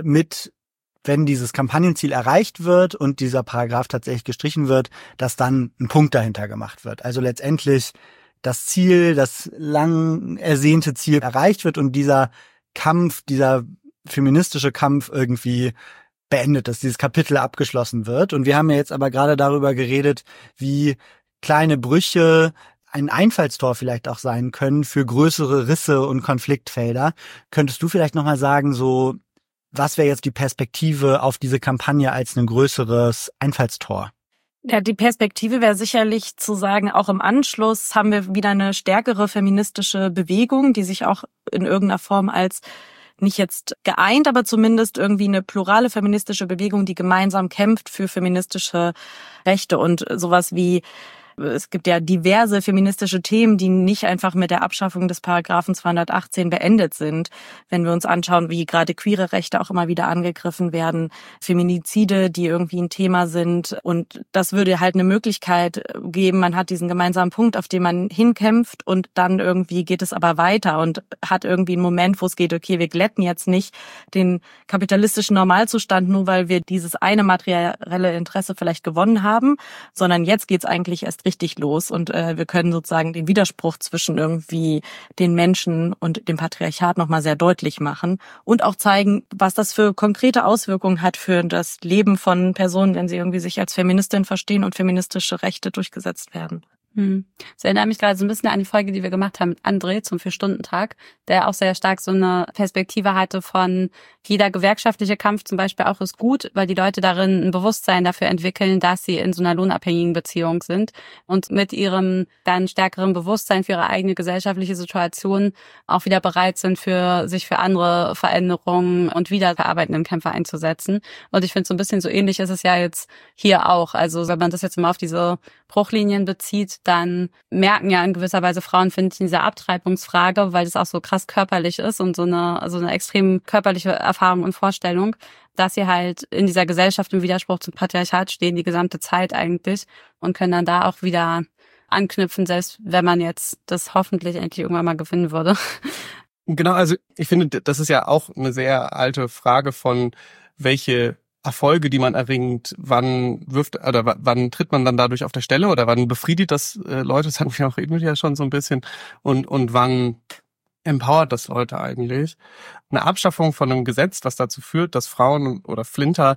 wenn dieses Kampagnenziel erreicht wird und dieser Paragraph tatsächlich gestrichen wird, dass dann ein Punkt dahinter gemacht wird. Also letztendlich das Ziel, das lang ersehnte Ziel erreicht wird und dieser Kampf, dieser feministische Kampf irgendwie beendet ist, dieses Kapitel abgeschlossen wird. Und wir haben ja jetzt aber gerade darüber geredet, wie kleine Brüche ein Einfallstor vielleicht auch sein können für größere Risse und Konfliktfelder. Könntest du vielleicht nochmal sagen, so, was wäre jetzt die Perspektive auf diese Kampagne als ein größeres Einfallstor? Ja, die Perspektive wäre sicherlich zu sagen, auch im Anschluss haben wir wieder eine stärkere feministische Bewegung, die sich auch in irgendeiner Form als nicht jetzt geeint, aber zumindest irgendwie eine plurale feministische Bewegung, die gemeinsam kämpft für feministische Rechte und sowas wie es gibt ja diverse feministische Themen, die nicht einfach mit der Abschaffung des Paragraphen 218 beendet sind. Wenn wir uns anschauen, wie gerade queere Rechte auch immer wieder angegriffen werden, Feminizide, die irgendwie ein Thema sind. Und das würde halt eine Möglichkeit geben. Man hat diesen gemeinsamen Punkt, auf den man hinkämpft und dann irgendwie geht es aber weiter und hat irgendwie einen Moment, wo es geht, okay, wir glätten jetzt nicht den kapitalistischen Normalzustand, nur weil wir dieses eine materielle Interesse vielleicht gewonnen haben, sondern jetzt geht's eigentlich erst richtig los und wir können sozusagen den Widerspruch zwischen irgendwie den Menschen und dem Patriarchat nochmal sehr deutlich machen und auch zeigen, was das für konkrete Auswirkungen hat für das Leben von Personen, wenn sie irgendwie sich als Feministin verstehen und feministische Rechte durchgesetzt werden. Das erinnert mich gerade so ein bisschen an die Folge, die wir gemacht haben mit André zum 4-Stunden-Tag, der auch sehr stark so eine Perspektive hatte von jeder gewerkschaftliche Kampf zum Beispiel auch ist gut, weil die Leute darin ein Bewusstsein dafür entwickeln, dass sie in so einer lohnabhängigen Beziehung sind und mit ihrem dann stärkeren Bewusstsein für ihre eigene gesellschaftliche Situation auch wieder bereit sind, sich für andere Veränderungen und wiederverarbeitenden Kämpfe einzusetzen. Und ich finde, so ein bisschen so ähnlich ist es ja jetzt hier auch. Also wenn man das jetzt mal auf diese Bruchlinien bezieht, dann merken ja in gewisser Weise Frauen, finde ich, in dieser Abtreibungsfrage, weil das auch so krass körperlich ist und so eine extrem körperliche Erfahrung und Vorstellung, dass sie halt in dieser Gesellschaft im Widerspruch zum Patriarchat stehen, die gesamte Zeit eigentlich, und können dann da auch wieder anknüpfen, selbst wenn man jetzt das hoffentlich endlich irgendwann mal gewinnen würde. Genau, also ich finde, das ist ja auch eine sehr alte Frage von, welche Erfolge, die man erringt, wann tritt man dann dadurch auf der Stelle oder wann befriedigt das Leute, das hatten wir auch eben ja schon so ein bisschen, und wann empowert das Leute eigentlich? Eine Abschaffung von einem Gesetz, was dazu führt, dass Frauen oder Flinter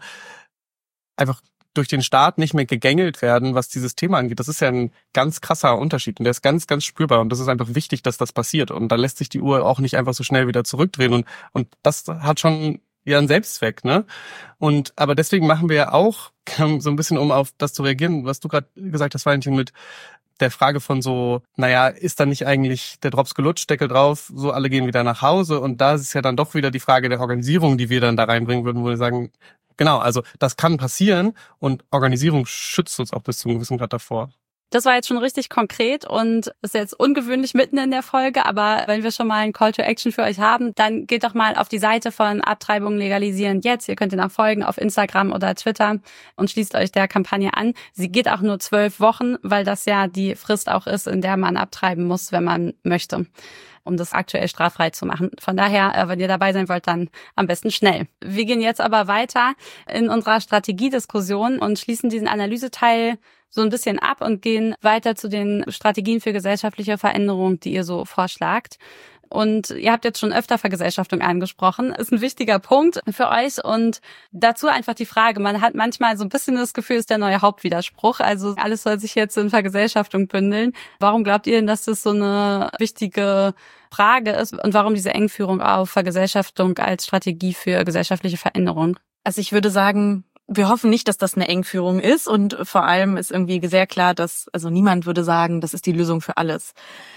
einfach durch den Staat nicht mehr gegängelt werden, was dieses Thema angeht. Das ist ja ein ganz krasser Unterschied und der ist ganz, ganz spürbar und das ist einfach wichtig, dass das passiert und da lässt sich die Uhr auch nicht einfach so schnell wieder zurückdrehen und das hat schon ja einen Selbstzweck, ne? Aber deswegen machen wir ja auch so ein bisschen, um auf das zu reagieren, was du gerade gesagt hast, Valentin, mit der Frage von so, naja, ist da nicht eigentlich der Drops gelutscht, Deckel drauf, so alle gehen wieder nach Hause und da ist ja dann doch wieder die Frage der Organisierung, die wir dann da reinbringen würden, wo wir sagen, genau, also das kann passieren und Organisierung schützt uns auch bis zu einem gewissen Grad davor. Das war jetzt schon richtig konkret und ist jetzt ungewöhnlich mitten in der Folge, aber wenn wir schon mal einen Call to Action für euch haben, dann geht doch mal auf die Seite von Abtreibung legalisieren jetzt. Ihr könnt ihr folgen auf Instagram oder Twitter und schließt euch der Kampagne an. Sie geht auch nur 12 Wochen, weil das ja die Frist auch ist, in der man abtreiben muss, wenn man möchte, um das aktuell straffrei zu machen. Von daher, wenn ihr dabei sein wollt, dann am besten schnell. Wir gehen jetzt aber weiter in unserer Strategiediskussion und schließen diesen Analyseteil so ein bisschen ab und gehen weiter zu den Strategien für gesellschaftliche Veränderung, die ihr so vorschlagt. Und ihr habt jetzt schon öfter Vergesellschaftung angesprochen. Ist ein wichtiger Punkt für euch. Und dazu einfach die Frage, man hat manchmal so ein bisschen das Gefühl, ist der neue Hauptwiderspruch. Also alles soll sich jetzt in Vergesellschaftung bündeln. Warum glaubt ihr denn, dass das so eine wichtige Frage ist? Und warum diese Engführung auf Vergesellschaftung als Strategie für gesellschaftliche Veränderung? Also ich würde sagen, wir hoffen nicht, dass das eine Engführung ist. Und vor allem ist irgendwie sehr klar, dass niemand würde sagen, das ist die Lösung für alles.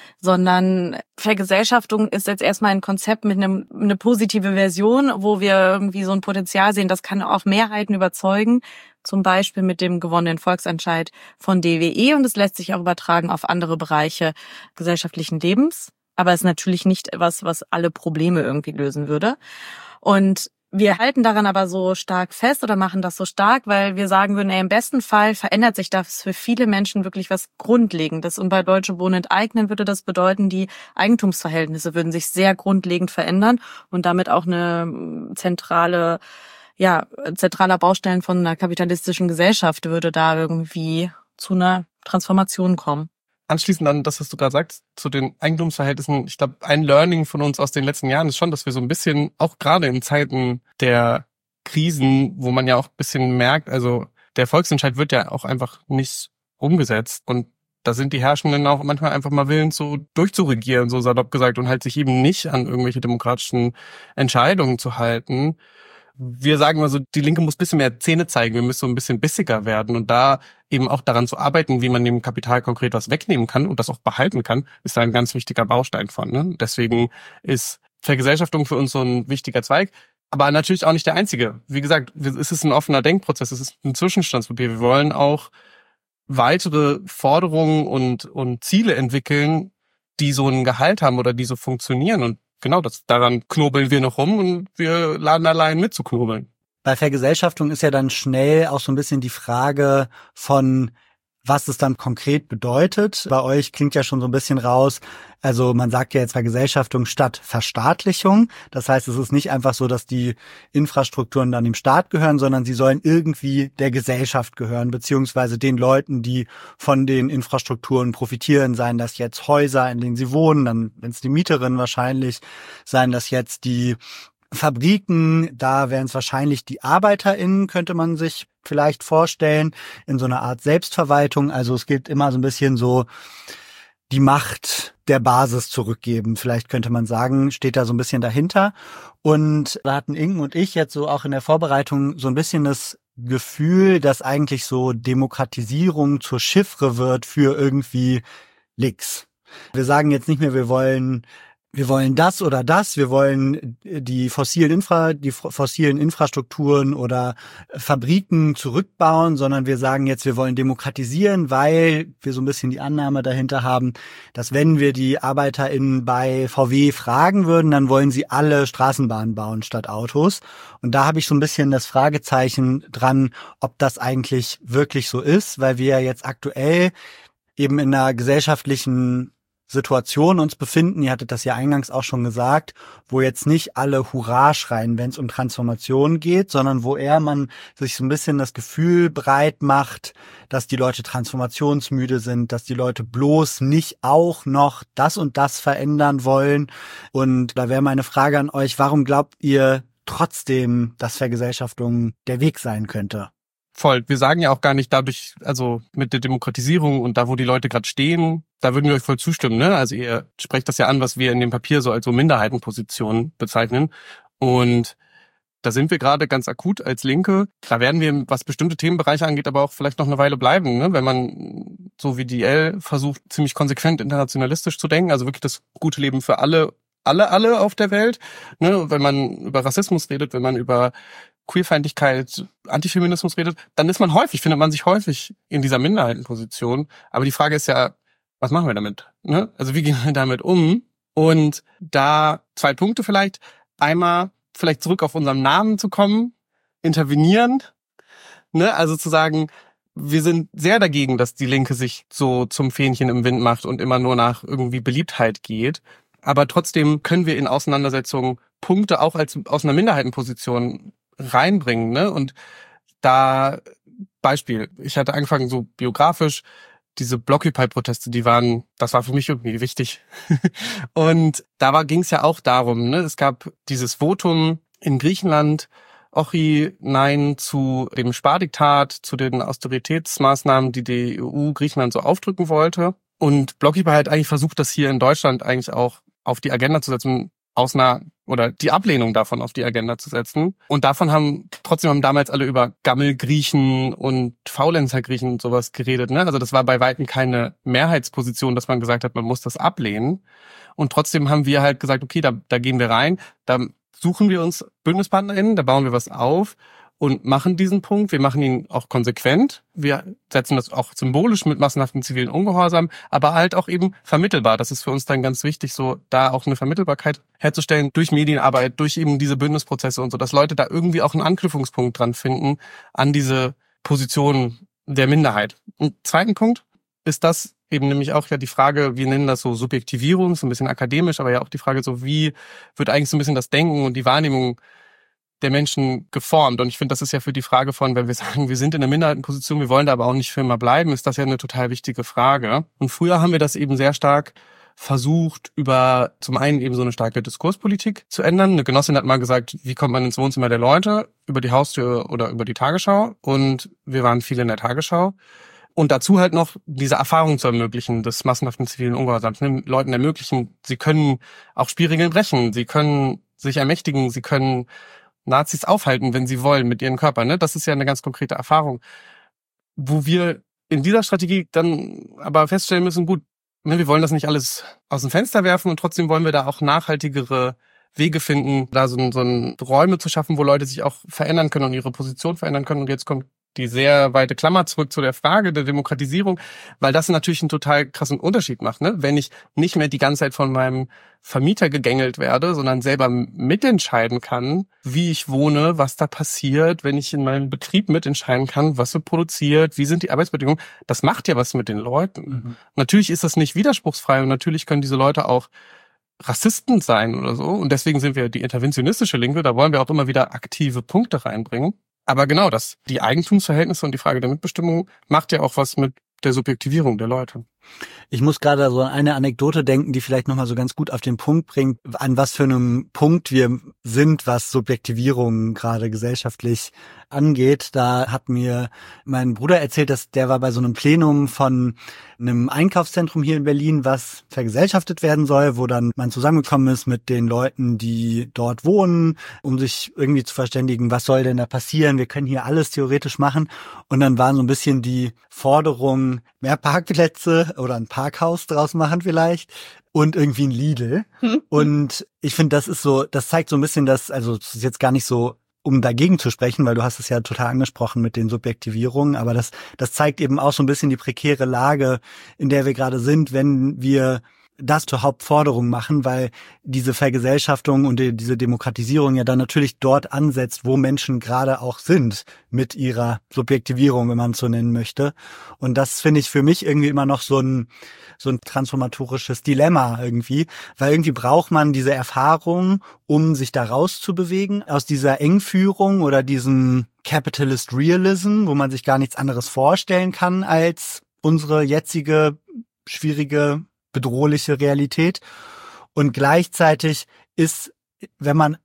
Sondern Vergesellschaftung ist jetzt erstmal ein Konzept mit eine positive Version, wo wir irgendwie so ein Potenzial sehen, das kann auch Mehrheiten überzeugen, zum Beispiel mit dem gewonnenen Volksentscheid von DWE und es lässt sich auch übertragen auf andere Bereiche gesellschaftlichen Lebens, aber es ist natürlich nicht etwas, was alle Probleme irgendwie lösen würde. Und wir halten daran aber so stark fest oder machen das so stark, weil wir sagen würden, im besten Fall verändert sich das für viele Menschen wirklich was Grundlegendes. Und bei Deutsche Wohnen enteignen würde das bedeuten, die Eigentumsverhältnisse würden sich sehr grundlegend verändern und damit auch eine zentraler Baustein von einer kapitalistischen Gesellschaft würde da irgendwie zu einer Transformation kommen. Anschließend an das, was du gerade sagst, zu den Eigentumsverhältnissen, ich glaube, ein Learning von uns aus den letzten Jahren ist schon, dass wir so ein bisschen, auch gerade in Zeiten der Krisen, wo man ja auch ein bisschen merkt, also der Volksentscheid wird ja auch einfach nicht umgesetzt und da sind die Herrschenden auch manchmal einfach mal willens, so durchzuregieren, so salopp gesagt, und halt sich eben nicht an irgendwelche demokratischen Entscheidungen zu halten. Wir sagen mal so, die Linke muss ein bisschen mehr Zähne zeigen, wir müssen so ein bisschen bissiger werden und da eben auch daran zu arbeiten, wie man dem Kapital konkret was wegnehmen kann und das auch behalten kann, ist da ein ganz wichtiger Baustein von. Ne? Deswegen ist Vergesellschaftung für uns so ein wichtiger Zweig, aber natürlich auch nicht der einzige. Wie gesagt, es ist ein offener Denkprozess, es ist ein Zwischenstandspapier. Wir wollen auch weitere Forderungen und Ziele entwickeln, die so einen Gehalt haben oder die so funktionieren und genau, daran knobeln wir noch rum und wir laden allein mit zu knobeln. Bei Vergesellschaftung ist ja dann schnell auch so ein bisschen die Frage von, was es dann konkret bedeutet. Bei euch klingt ja schon so ein bisschen raus, also man sagt ja jetzt Vergesellschaftung statt Verstaatlichung. Das heißt, es ist nicht einfach so, dass die Infrastrukturen dann dem Staat gehören, sondern sie sollen irgendwie der Gesellschaft gehören, beziehungsweise den Leuten, die von den Infrastrukturen profitieren, seien das jetzt Häuser, in denen sie wohnen, dann, wenn es die Mieterinnen wahrscheinlich, seien das jetzt die Fabriken, da wären es wahrscheinlich die ArbeiterInnen, könnte man sich vielleicht vorstellen, in so einer Art Selbstverwaltung. Also es geht immer so ein bisschen so die Macht der Basis zurückgeben. Vielleicht könnte man sagen, steht da so ein bisschen dahinter. Und da hatten Inken und ich jetzt so auch in der Vorbereitung so ein bisschen das Gefühl, dass eigentlich so Demokratisierung zur Chiffre wird für irgendwie links. Wir sagen jetzt nicht mehr, wir wollen das oder das, wir wollen die fossilen Infrastrukturen oder Fabriken zurückbauen, sondern wir sagen jetzt, wir wollen demokratisieren, weil wir so ein bisschen die Annahme dahinter haben, dass wenn wir die ArbeiterInnen bei VW fragen würden, dann wollen sie alle Straßenbahnen bauen statt Autos. Und da habe ich so ein bisschen das Fragezeichen dran, ob das eigentlich wirklich so ist, weil wir jetzt aktuell eben in einer gesellschaftlichen Situation uns befinden, ihr hattet das ja eingangs auch schon gesagt, wo jetzt nicht alle Hurra schreien, wenn es um Transformation geht, sondern wo eher man sich so ein bisschen das Gefühl breit macht, dass die Leute transformationsmüde sind, dass die Leute bloß nicht auch noch das und das verändern wollen. Und da wäre meine Frage an euch, warum glaubt ihr trotzdem, dass Vergesellschaftung der Weg sein könnte? Voll. Wir sagen ja auch gar nicht dadurch, also mit der Demokratisierung und da, wo die Leute gerade stehen, da würden wir euch voll zustimmen, ne? Also ihr sprecht das ja an, was wir in dem Papier so als so Minderheitenpositionen bezeichnen. Und da sind wir gerade ganz akut als Linke. Da werden wir, was bestimmte Themenbereiche angeht, aber auch vielleicht noch eine Weile bleiben, ne? Wenn man, so wie die IEL, versucht, ziemlich konsequent internationalistisch zu denken, also wirklich das gute Leben für alle auf der Welt, ne? Wenn man über Rassismus redet, wenn man über Queerfeindlichkeit, Antifeminismus redet, dann findet man sich häufig in dieser Minderheitenposition. Aber die Frage ist ja, was machen wir damit? Ne? Also wie gehen wir damit um? Und da 2 Punkte vielleicht. Einmal vielleicht zurück auf unseren Namen zu kommen, intervenieren. Ne? Also zu sagen, wir sind sehr dagegen, dass die Linke sich so zum Fähnchen im Wind macht und immer nur nach irgendwie Beliebtheit geht. Aber trotzdem können wir in Auseinandersetzungen Punkte auch aus einer Minderheitenposition reinbringen, ne? Und da Beispiel, ich hatte angefangen so biografisch, diese Blockupy-Proteste, das war für mich irgendwie wichtig. Und da ging es ja auch darum, ne? Es gab dieses Votum in Griechenland, Nein zu dem Spardiktat, zu den Austeritätsmaßnahmen, die EU Griechenland so aufdrücken wollte. Und Blockupy hat eigentlich versucht, das hier in Deutschland eigentlich auch auf die Agenda zu setzen, oder die Ablehnung davon auf die Agenda zu setzen. Und davon haben damals alle über Gammelgriechen und Faulenzergriechen und sowas geredet, ne? Also das war bei weitem keine Mehrheitsposition, dass man gesagt hat, man muss das ablehnen. Und trotzdem haben wir halt gesagt, okay, da gehen wir rein, da suchen wir uns BündnispartnerInnen, da bauen wir was auf und machen diesen Punkt. Wir machen ihn auch konsequent. Wir setzen das auch symbolisch mit massenhaften zivilen Ungehorsam, aber halt auch eben vermittelbar. Das ist für uns dann ganz wichtig, so da auch eine Vermittelbarkeit herzustellen durch Medienarbeit, durch eben diese Bündnisprozesse und so, dass Leute da irgendwie auch einen Anknüpfungspunkt dran finden an diese Position der Minderheit. Und 2. Punkt ist das eben nämlich auch ja die Frage, wir nennen das so Subjektivierung, so ein bisschen akademisch, aber ja auch die Frage so, wie wird eigentlich so ein bisschen das Denken und die Wahrnehmung der Menschen geformt. Und ich finde, das ist ja für die Frage von, wenn wir sagen, wir sind in einer Minderheitenposition, wir wollen da aber auch nicht für immer bleiben, ist das ja eine total wichtige Frage. Und früher haben wir das eben sehr stark versucht, über zum einen eben so eine starke Diskurspolitik zu ändern. Eine Genossin hat mal gesagt, wie kommt man ins Wohnzimmer der Leute? Über die Haustür oder über die Tagesschau. Und wir waren viel in der Tagesschau. Und dazu halt noch diese Erfahrung zu ermöglichen, des massenhaften zivilen Ungehorsams. Leuten ermöglichen, sie können auch Spielregeln brechen, sie können sich ermächtigen, sie können Nazis aufhalten, wenn sie wollen, mit ihrem Körper. Ne? Das ist ja eine ganz konkrete Erfahrung. Wo wir in dieser Strategie dann aber feststellen müssen, gut, ne, wir wollen das nicht alles aus dem Fenster werfen und trotzdem wollen wir da auch nachhaltigere Wege finden, da so Räume zu schaffen, wo Leute sich auch verändern können und ihre Position verändern können. Und jetzt kommt die sehr weite Klammer zurück zu der Frage der Demokratisierung, weil das natürlich einen total krassen Unterschied macht, ne? Wenn ich nicht mehr die ganze Zeit von meinem Vermieter gegängelt werde, sondern selber mitentscheiden kann, wie ich wohne, was da passiert, wenn ich in meinem Betrieb mitentscheiden kann, was wird produziert, wie sind die Arbeitsbedingungen, das macht ja was mit den Leuten. Mhm. Natürlich ist das nicht widerspruchsfrei und natürlich können diese Leute auch Rassisten sein oder so und deswegen sind wir die interventionistische Linke, da wollen wir auch immer wieder aktive Punkte reinbringen. Aber genau die Eigentumsverhältnisse und die Frage der Mitbestimmung macht ja auch was mit der Subjektivierung der Leute. Ich muss gerade so an eine Anekdote denken, die vielleicht nochmal so ganz gut auf den Punkt bringt, an was für einem Punkt wir sind, was Subjektivierung gerade gesellschaftlich angeht. Da hat mir mein Bruder erzählt, dass der war bei so einem Plenum von einem Einkaufszentrum hier in Berlin, was vergesellschaftet werden soll, wo dann man zusammengekommen ist mit den Leuten, die dort wohnen, um sich irgendwie zu verständigen, was soll denn da passieren? Wir können hier alles theoretisch machen. Und dann waren so ein bisschen die Forderungen, mehr Parkplätze oder ein Parkhaus draus machen vielleicht und irgendwie ein Lidl. Und ich finde, das zeigt so ein bisschen, also es ist jetzt gar nicht so, um dagegen zu sprechen, weil du hast es ja total angesprochen mit den Subjektivierungen, aber das zeigt eben auch so ein bisschen die prekäre Lage, in der wir gerade sind, wenn wir das zur Hauptforderung machen, weil diese Vergesellschaftung und diese Demokratisierung ja dann natürlich dort ansetzt, wo Menschen gerade auch sind mit ihrer Subjektivierung, wenn man es so nennen möchte. Und das finde ich für mich irgendwie immer noch so ein transformatorisches Dilemma irgendwie, weil irgendwie braucht man diese Erfahrung, um sich da rauszubewegen aus dieser Engführung oder diesem Capitalist Realism, wo man sich gar nichts anderes vorstellen kann als unsere jetzige schwierige bedrohliche Realität. Und gleichzeitig ist, wenn man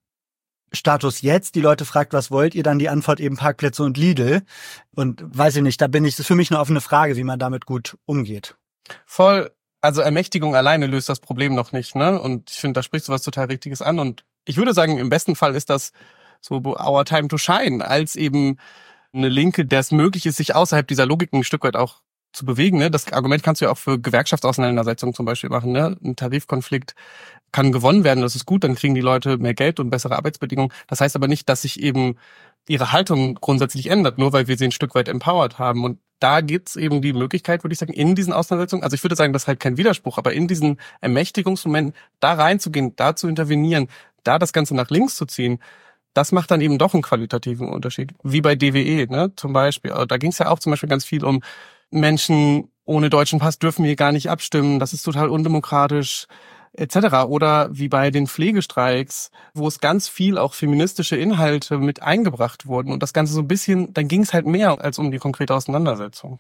Status jetzt die Leute fragt, was wollt ihr, dann die Antwort eben Parkplätze und Lidl. Und weiß ich nicht, das ist für mich eine offene Frage, wie man damit gut umgeht. Voll, also Ermächtigung alleine löst das Problem noch nicht, ne? Und ich finde, da sprichst du was total Richtiges an. Und ich würde sagen, im besten Fall ist das so our time to shine, als eben eine Linke, der es möglich ist, sich außerhalb dieser Logik ein Stück weit auch zu bewegen, ne? Das Argument kannst du ja auch für Gewerkschaftsauseinandersetzungen zum Beispiel machen, ne? Ein Tarifkonflikt kann gewonnen werden, das ist gut, dann kriegen die Leute mehr Geld und bessere Arbeitsbedingungen. Das heißt aber nicht, dass sich eben ihre Haltung grundsätzlich ändert, nur weil wir sie ein Stück weit empowered haben. Und da gibt's eben die Möglichkeit, würde ich sagen, in diesen Auseinandersetzungen, also ich würde sagen, das ist halt kein Widerspruch, aber in diesen Ermächtigungsmomenten da reinzugehen, da zu intervenieren, da das Ganze nach links zu ziehen, das macht dann eben doch einen qualitativen Unterschied. Wie bei DWE, ne, zum Beispiel. Da ging's ja auch zum Beispiel ganz viel um Menschen ohne deutschen Pass dürfen hier gar nicht abstimmen, das ist total undemokratisch, etc. Oder wie bei den Pflegestreiks, wo es ganz viel auch feministische Inhalte mit eingebracht wurden. Und das Ganze so ein bisschen, dann ging es halt mehr als um die konkrete Auseinandersetzung.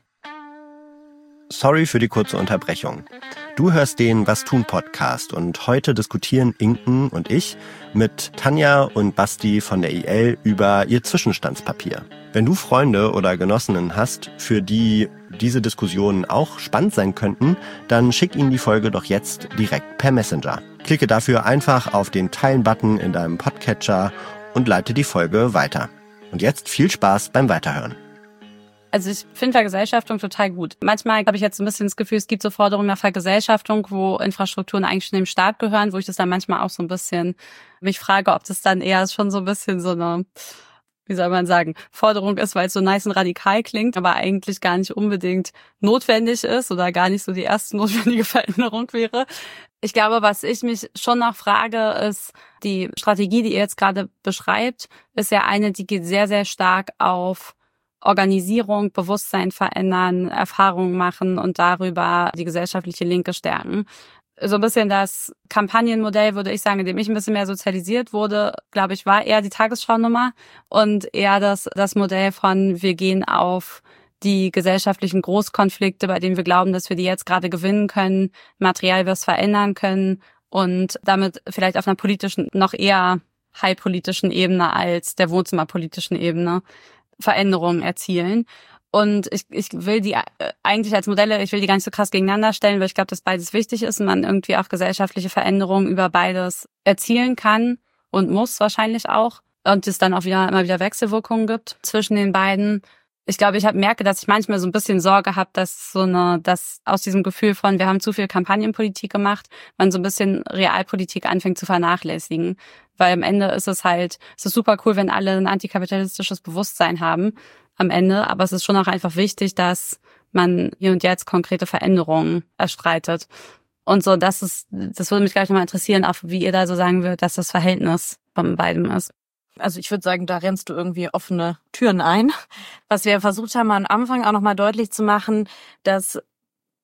Sorry für die kurze Unterbrechung. Du hörst den Was tun Podcast und heute diskutieren Inken und ich mit Tanja und Basti von der IL über ihr Zwischenstandspapier. Wenn du Freunde oder Genossinnen hast, für die diese Diskussionen auch spannend sein könnten, dann schick ihnen die Folge doch jetzt direkt per Messenger. Klicke dafür einfach auf den Teilen-Button in deinem Podcatcher und leite die Folge weiter. Und jetzt viel Spaß beim Weiterhören. Also ich finde Vergesellschaftung total gut. Manchmal habe ich jetzt ein bisschen das Gefühl, es gibt so Forderungen nach Vergesellschaftung, wo Infrastrukturen eigentlich schon dem Staat gehören, wo ich das dann manchmal auch so ein bisschen mich frage, ob das dann eher schon so ein bisschen so eine, wie soll man sagen, Forderung ist, weil es so nice und radikal klingt, aber eigentlich gar nicht unbedingt notwendig ist oder gar nicht so die erste notwendige Veränderung wäre. Ich glaube, was ich mich schon noch frage, ist, die Strategie, die ihr jetzt gerade beschreibt, ist ja eine, die geht sehr, sehr stark auf Organisierung, Bewusstsein verändern, Erfahrungen machen und darüber die gesellschaftliche Linke stärken. So ein bisschen das Kampagnenmodell, würde ich sagen, in dem ich ein bisschen mehr sozialisiert wurde, glaube ich, war eher die Tagesschau-Nummer und eher das Modell von, wir gehen auf die gesellschaftlichen Großkonflikte, bei denen wir glauben, dass wir die jetzt gerade gewinnen können, materiell was verändern können und damit vielleicht auf einer politischen, noch eher high-politischen Ebene als der wohnzimmerpolitischen Ebene Veränderungen erzielen. Und ich will die eigentlich als Modelle, ich will die gar nicht so krass gegeneinander stellen, weil ich glaube, dass beides wichtig ist und man irgendwie auch gesellschaftliche Veränderungen über beides erzielen kann und muss wahrscheinlich auch. Und es dann auch immer wieder Wechselwirkungen gibt zwischen den beiden. Ich glaube, merke, dass ich manchmal so ein bisschen Sorge habe, dass dass aus diesem Gefühl von, wir haben zu viel Kampagnenpolitik gemacht, man so ein bisschen Realpolitik anfängt zu vernachlässigen. Weil am Ende ist es super cool, wenn alle ein antikapitalistisches Bewusstsein haben am Ende. Aber es ist schon auch einfach wichtig, dass man hier und jetzt konkrete Veränderungen erstreitet. Und so, das würde mich gleich nochmal interessieren, auch wie ihr da so sagen würdet, dass das Verhältnis von beidem ist. Also ich würde sagen, da rennst du irgendwie offene Türen ein. Was wir versucht haben, am Anfang auch nochmal deutlich zu machen, dass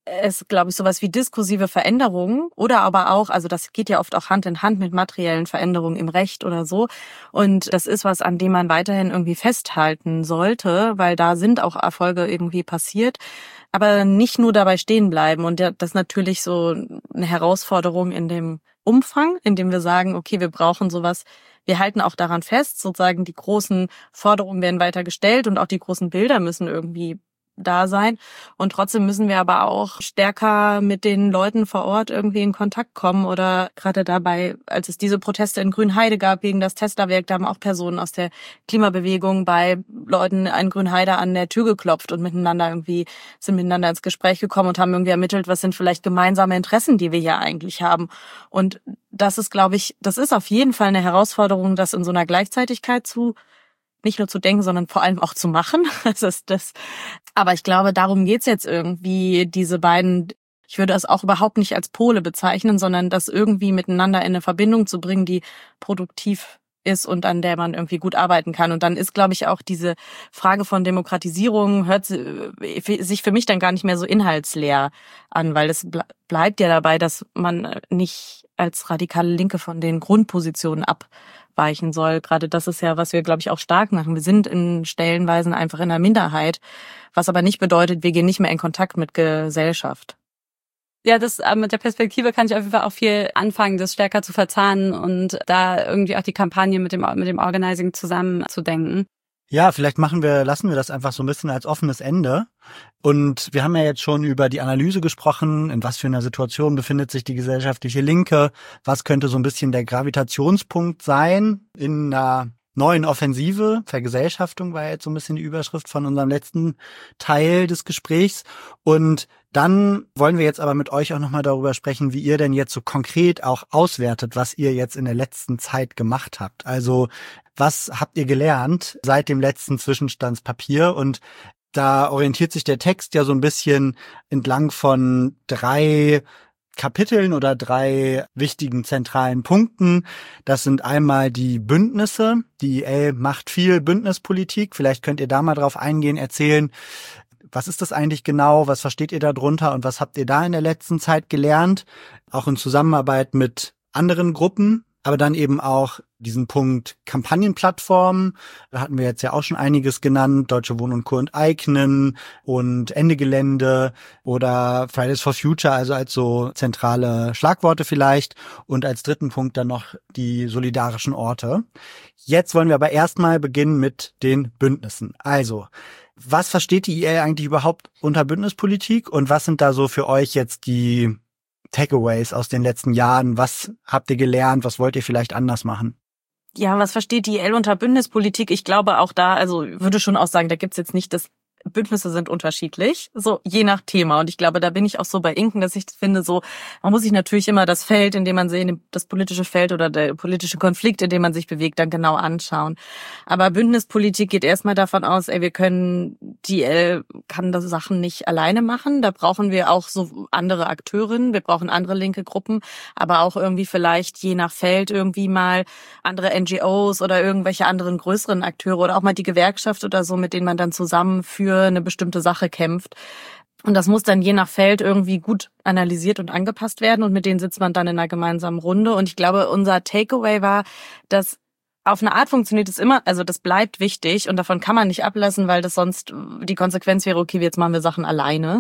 es, glaube ich, sowas wie diskursive Veränderungen oder aber auch, also das geht ja oft auch Hand in Hand mit materiellen Veränderungen im Recht oder so. Und das ist was, an dem man weiterhin irgendwie festhalten sollte, weil da sind auch Erfolge irgendwie passiert. Aber nicht nur dabei stehen bleiben. Und das ist natürlich so eine Herausforderung in dem Umfang, in dem wir sagen, okay, wir brauchen sowas. Wir halten auch daran fest, sozusagen die großen Forderungen werden weiter gestellt und auch die großen Bilder müssen irgendwie da sein. Und trotzdem müssen wir aber auch stärker mit den Leuten vor Ort irgendwie in Kontakt kommen. Oder gerade dabei, als es diese Proteste in Grünheide gab gegen das Tesla-Werk, da haben auch Personen aus der Klimabewegung bei Leuten in Grünheide an der Tür geklopft und sind miteinander ins Gespräch gekommen und haben irgendwie ermittelt, was sind vielleicht gemeinsame Interessen, die wir hier eigentlich haben. Und das ist, glaube ich, das ist auf jeden Fall eine Herausforderung, das in so einer Gleichzeitigkeit nicht nur zu denken, sondern vor allem auch zu machen. Aber ich glaube, darum geht's jetzt irgendwie, diese beiden, ich würde das auch überhaupt nicht als Pole bezeichnen, sondern das irgendwie miteinander in eine Verbindung zu bringen, die produktiv ist und an der man irgendwie gut arbeiten kann. Und dann ist, glaube ich, auch diese Frage von Demokratisierung hört sich für mich dann gar nicht mehr so inhaltsleer an, weil es bleibt ja dabei, dass man nicht als radikale Linke von den Grundpositionen abweichen soll. Gerade das ist ja, was wir, glaube ich, auch stark machen. Wir sind in Stellenweisen einfach in der Minderheit, was aber nicht bedeutet, wir gehen nicht mehr in Kontakt mit Gesellschaft. Ja, das mit der Perspektive kann ich auf jeden Fall auch viel anfangen, das stärker zu verzahnen und da irgendwie auch die Kampagne mit dem Organizing zusammenzudenken. Ja, vielleicht lassen wir das einfach so ein bisschen als offenes Ende. Und wir haben ja jetzt schon über die Analyse gesprochen, in was für einer Situation befindet sich die gesellschaftliche Linke, was könnte so ein bisschen der Gravitationspunkt sein in einer neuen Offensive. Vergesellschaftung war jetzt so ein bisschen die Überschrift von unserem letzten Teil des Gesprächs. Und dann wollen wir jetzt aber mit euch auch nochmal darüber sprechen, wie ihr denn jetzt so konkret auch auswertet, was ihr jetzt in der letzten Zeit gemacht habt. Also was habt ihr gelernt seit dem letzten Zwischenstandspapier? Und da orientiert sich der Text ja so ein bisschen entlang von 3 Kapiteln oder 3 wichtigen zentralen Punkten. Das sind einmal die Bündnisse. Die IEL macht viel Bündnispolitik. Vielleicht könnt ihr da mal drauf eingehen, erzählen, was ist das eigentlich genau? Was versteht ihr darunter? Und was habt ihr da in der letzten Zeit gelernt? Auch in Zusammenarbeit mit anderen Gruppen, aber dann eben auch diesen Punkt Kampagnenplattformen. Da hatten wir jetzt ja auch schon einiges genannt. Deutsche Wohnen und Co. enteignen und Ende Gelände oder Fridays for Future, also als so zentrale Schlagworte vielleicht. Und als dritten Punkt dann noch die solidarischen Orte. Jetzt wollen wir aber erstmal beginnen mit den Bündnissen. Also, was versteht die IEL eigentlich überhaupt unter Bündnispolitik und was sind da so für euch jetzt die Takeaways aus den letzten Jahren? Was habt ihr gelernt? Was wollt ihr vielleicht anders machen? Ja, was versteht die IEL unter Bündnispolitik? Ich glaube auch da, also würde schon auch sagen, da gibt's jetzt nicht das Bündnisse sind unterschiedlich, so je nach Thema. Und ich glaube, da bin ich auch so bei Inken, dass ich finde, so man muss sich natürlich immer das Feld, in dem man sich, das politische Feld oder der politische Konflikt, in dem man sich bewegt, dann genau anschauen. Aber Bündnispolitik geht erstmal davon aus, die IEL kann das Sachen nicht alleine machen. Da brauchen wir auch so andere Akteurinnen, wir brauchen andere linke Gruppen, aber auch irgendwie vielleicht je nach Feld irgendwie mal andere NGOs oder irgendwelche anderen größeren Akteure oder auch mal die Gewerkschaft oder so, mit denen man dann zusammen für eine bestimmte Sache kämpft. Und das muss dann je nach Feld irgendwie gut analysiert und angepasst werden und mit denen sitzt man dann in einer gemeinsamen Runde. Und ich glaube, unser Takeaway war, dass auf eine Art funktioniert es immer, also das bleibt wichtig und davon kann man nicht ablassen, weil das sonst die Konsequenz wäre, okay, jetzt machen wir Sachen alleine.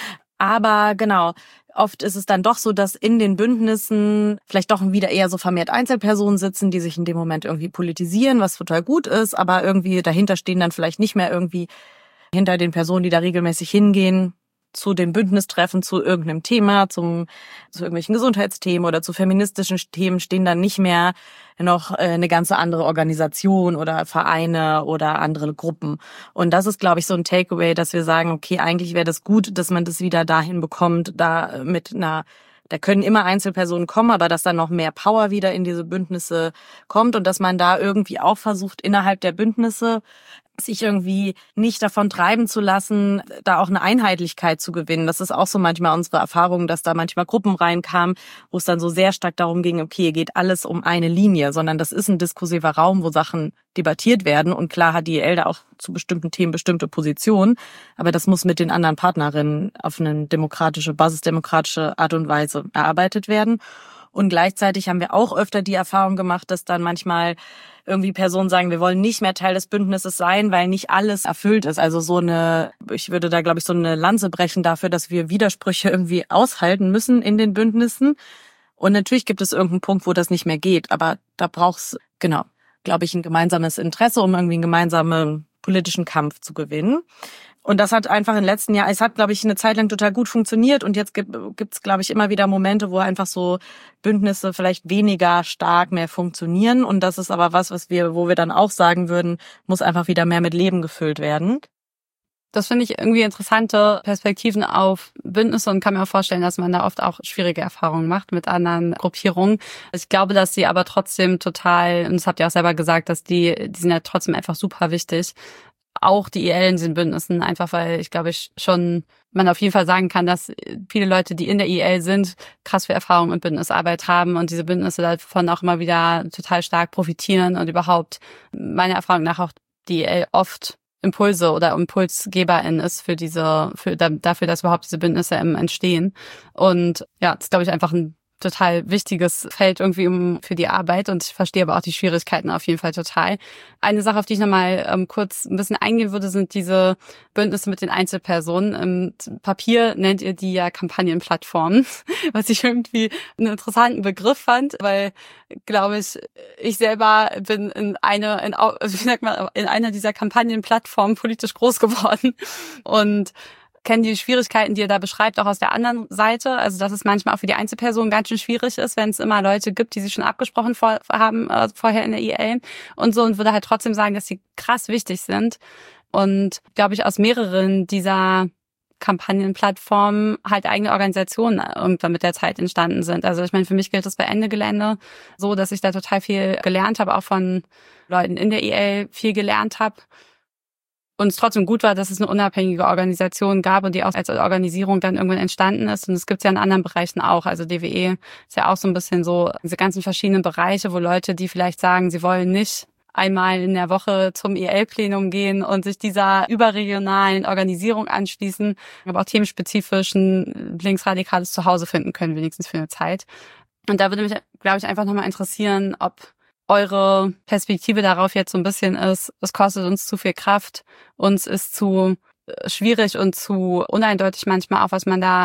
Aber genau, oft ist es dann doch so, dass in den Bündnissen vielleicht doch wieder eher so vermehrt Einzelpersonen sitzen, die sich in dem Moment irgendwie politisieren, was total gut ist, aber irgendwie dahinter stehen dann vielleicht nicht mehr irgendwie hinter den Personen, die da regelmäßig hingehen, zu den Bündnistreffen, zu irgendeinem Thema, zu irgendwelchen Gesundheitsthemen oder zu feministischen Themen stehen dann nicht mehr noch eine ganze andere Organisation oder Vereine oder andere Gruppen. Und das ist, glaube ich, so ein Takeaway, dass wir sagen, okay, eigentlich wäre das gut, dass man das wieder dahin bekommt, da können immer Einzelpersonen kommen, aber dass dann noch mehr Power wieder in diese Bündnisse kommt und dass man da irgendwie auch versucht, innerhalb der Bündnisse sich irgendwie nicht davon treiben zu lassen, da auch eine Einheitlichkeit zu gewinnen. Das ist auch so manchmal unsere Erfahrung, dass da manchmal Gruppen reinkamen, wo es dann so sehr stark darum ging, okay, hier geht alles um eine Linie, sondern das ist ein diskursiver Raum, wo Sachen debattiert werden. Und klar hat die IEL da auch zu bestimmten Themen bestimmte Positionen, aber das muss mit den anderen Partnerinnen auf eine basisdemokratische Art und Weise erarbeitet werden. Und gleichzeitig haben wir auch öfter die Erfahrung gemacht, dass dann manchmal irgendwie Personen sagen, wir wollen nicht mehr Teil des Bündnisses sein, weil nicht alles erfüllt ist. Also ich würde da, glaube ich, so eine Lanze brechen dafür, dass wir Widersprüche irgendwie aushalten müssen in den Bündnissen. Und natürlich gibt es irgendeinen Punkt, wo das nicht mehr geht. Aber da braucht's, glaube ich, ein gemeinsames Interesse, um irgendwie einen gemeinsamen politischen Kampf zu gewinnen. Und das hat einfach im letzten Jahr, es hat, glaube ich, eine Zeit lang total gut funktioniert. Und jetzt gibt's, glaube ich, immer wieder Momente, wo einfach so Bündnisse vielleicht weniger stark mehr funktionieren. Und das ist aber wo wir dann auch sagen würden, muss einfach wieder mehr mit Leben gefüllt werden. Das finde ich irgendwie interessante Perspektiven auf Bündnisse und kann mir auch vorstellen, dass man da oft auch schwierige Erfahrungen macht mit anderen Gruppierungen. Ich glaube, dass sie aber trotzdem total, und das habt ihr auch selber gesagt, dass die sind ja trotzdem einfach super wichtig. Auch die IEL in diesen Bündnissen, einfach weil ich glaube schon man auf jeden Fall sagen kann, dass viele Leute, die in der IEL sind, krass viel Erfahrung in Bündnisarbeit haben und diese Bündnisse davon auch immer wieder total stark profitieren und überhaupt meiner Erfahrung nach auch die IEL oft Impulse oder ImpulsgeberIn ist dafür, dass überhaupt diese Bündnisse entstehen. Und ja, das ist, glaube ich, einfach ein total wichtiges Feld irgendwie für die Arbeit und ich verstehe aber auch die Schwierigkeiten auf jeden Fall total. Eine Sache, auf die ich nochmal kurz ein bisschen eingehen würde, sind diese Bündnisse mit den Einzelpersonen. Im Papier nennt ihr die ja Kampagnenplattformen, was ich irgendwie einen interessanten Begriff fand, weil, glaube ich selber bin in einer dieser Kampagnenplattformen politisch groß geworden und kenne die Schwierigkeiten, die ihr da beschreibt, auch aus der anderen Seite. Also dass es manchmal auch für die Einzelpersonen ganz schön schwierig ist, wenn es immer Leute gibt, die sich schon abgesprochen haben vorher in der IEL und so, und würde halt trotzdem sagen, dass sie krass wichtig sind. Und glaube ich, aus mehreren dieser Kampagnenplattformen halt eigene Organisationen irgendwann mit der Zeit entstanden sind. Also ich meine, für mich gilt das bei Ende Gelände so, dass ich da total viel gelernt habe, auch von Leuten in der IEL viel gelernt habe. Und es trotzdem gut war, dass es eine unabhängige Organisation gab und die auch als Organisierung dann irgendwann entstanden ist. Und es gibt es ja in anderen Bereichen auch. Also DWE ist ja auch so ein bisschen so diese ganzen verschiedenen Bereiche, wo Leute, die vielleicht sagen, sie wollen nicht einmal in der Woche zum IEL-Plenum gehen und sich dieser überregionalen Organisierung anschließen, aber auch themenspezifischen linksradikales Zuhause finden können, wenigstens für eine Zeit. Und da würde mich, glaube ich, einfach nochmal interessieren, ob eure Perspektive darauf jetzt so ein bisschen ist, es kostet uns zu viel Kraft, uns ist zu schwierig und zu uneindeutig manchmal auch,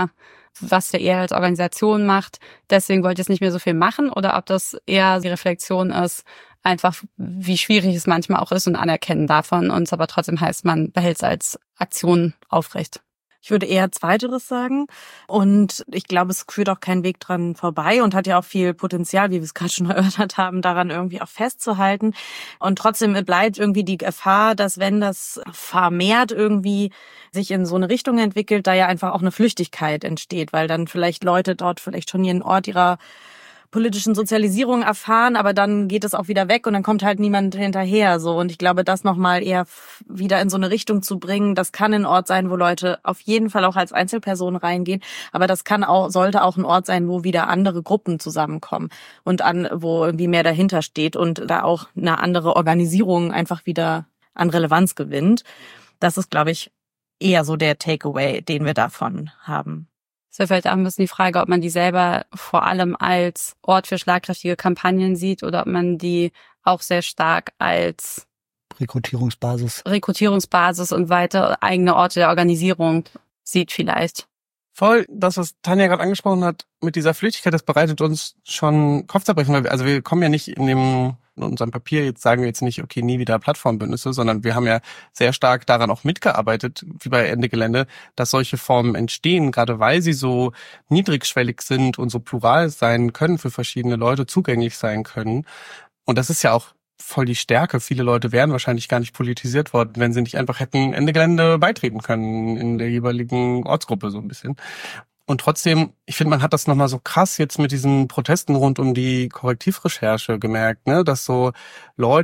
was der eher als Organisation macht. Deswegen wollt ihr jetzt nicht mehr so viel machen, oder ob das eher die Reflexion ist, einfach wie schwierig es manchmal auch ist und Anerkennen davon, und es aber trotzdem heißt, man behält es als Aktion aufrecht. Ich würde eher Zweiteres sagen. Und ich glaube, es führt auch kein Weg dran vorbei und hat ja auch viel Potenzial, wie wir es gerade schon erörtert haben, daran irgendwie auch festzuhalten. Und trotzdem bleibt irgendwie die Gefahr, dass wenn das vermehrt irgendwie sich in so eine Richtung entwickelt, da ja einfach auch eine Flüchtigkeit entsteht, weil dann vielleicht Leute dort vielleicht schon ihren Ort ihrer politischen Sozialisierung erfahren, aber dann geht es auch wieder weg und dann kommt halt niemand hinterher, so. Und ich glaube, das nochmal eher wieder in so eine Richtung zu bringen, das kann ein Ort sein, wo Leute auf jeden Fall auch als Einzelpersonen reingehen, aber das sollte auch ein Ort sein, wo wieder andere Gruppen zusammenkommen und wo irgendwie mehr dahinter steht und da auch eine andere Organisierung einfach wieder an Relevanz gewinnt. Das ist, glaube ich, eher so der Takeaway, den wir davon haben. Es wäre vielleicht auch ein bisschen die Frage, ob man die selber vor allem als Ort für schlagkräftige Kampagnen sieht oder ob man die auch sehr stark als Rekrutierungsbasis und weitere eigene Orte der Organisierung sieht vielleicht. Voll, das, was Tanja gerade angesprochen hat, mit dieser Flüchtigkeit, das bereitet uns schon Kopfzerbrechen. Also wir kommen ja nicht in unserem Papier, jetzt sagen wir jetzt nicht, okay, nie wieder Plattformbündnisse, sondern wir haben ja sehr stark daran auch mitgearbeitet, wie bei Ende Gelände, dass solche Formen entstehen, gerade weil sie so niedrigschwellig sind und so plural sein können für verschiedene Leute, zugänglich sein können. Und das ist ja auch voll die Stärke. Viele Leute wären wahrscheinlich gar nicht politisiert worden, wenn sie nicht einfach hätten Ende Gelände beitreten können in der jeweiligen Ortsgruppe so ein bisschen. Und trotzdem, ich finde, man hat das nochmal so krass jetzt mit diesen Protesten rund um die Korrektivrecherche gemerkt, ne, dass so Leute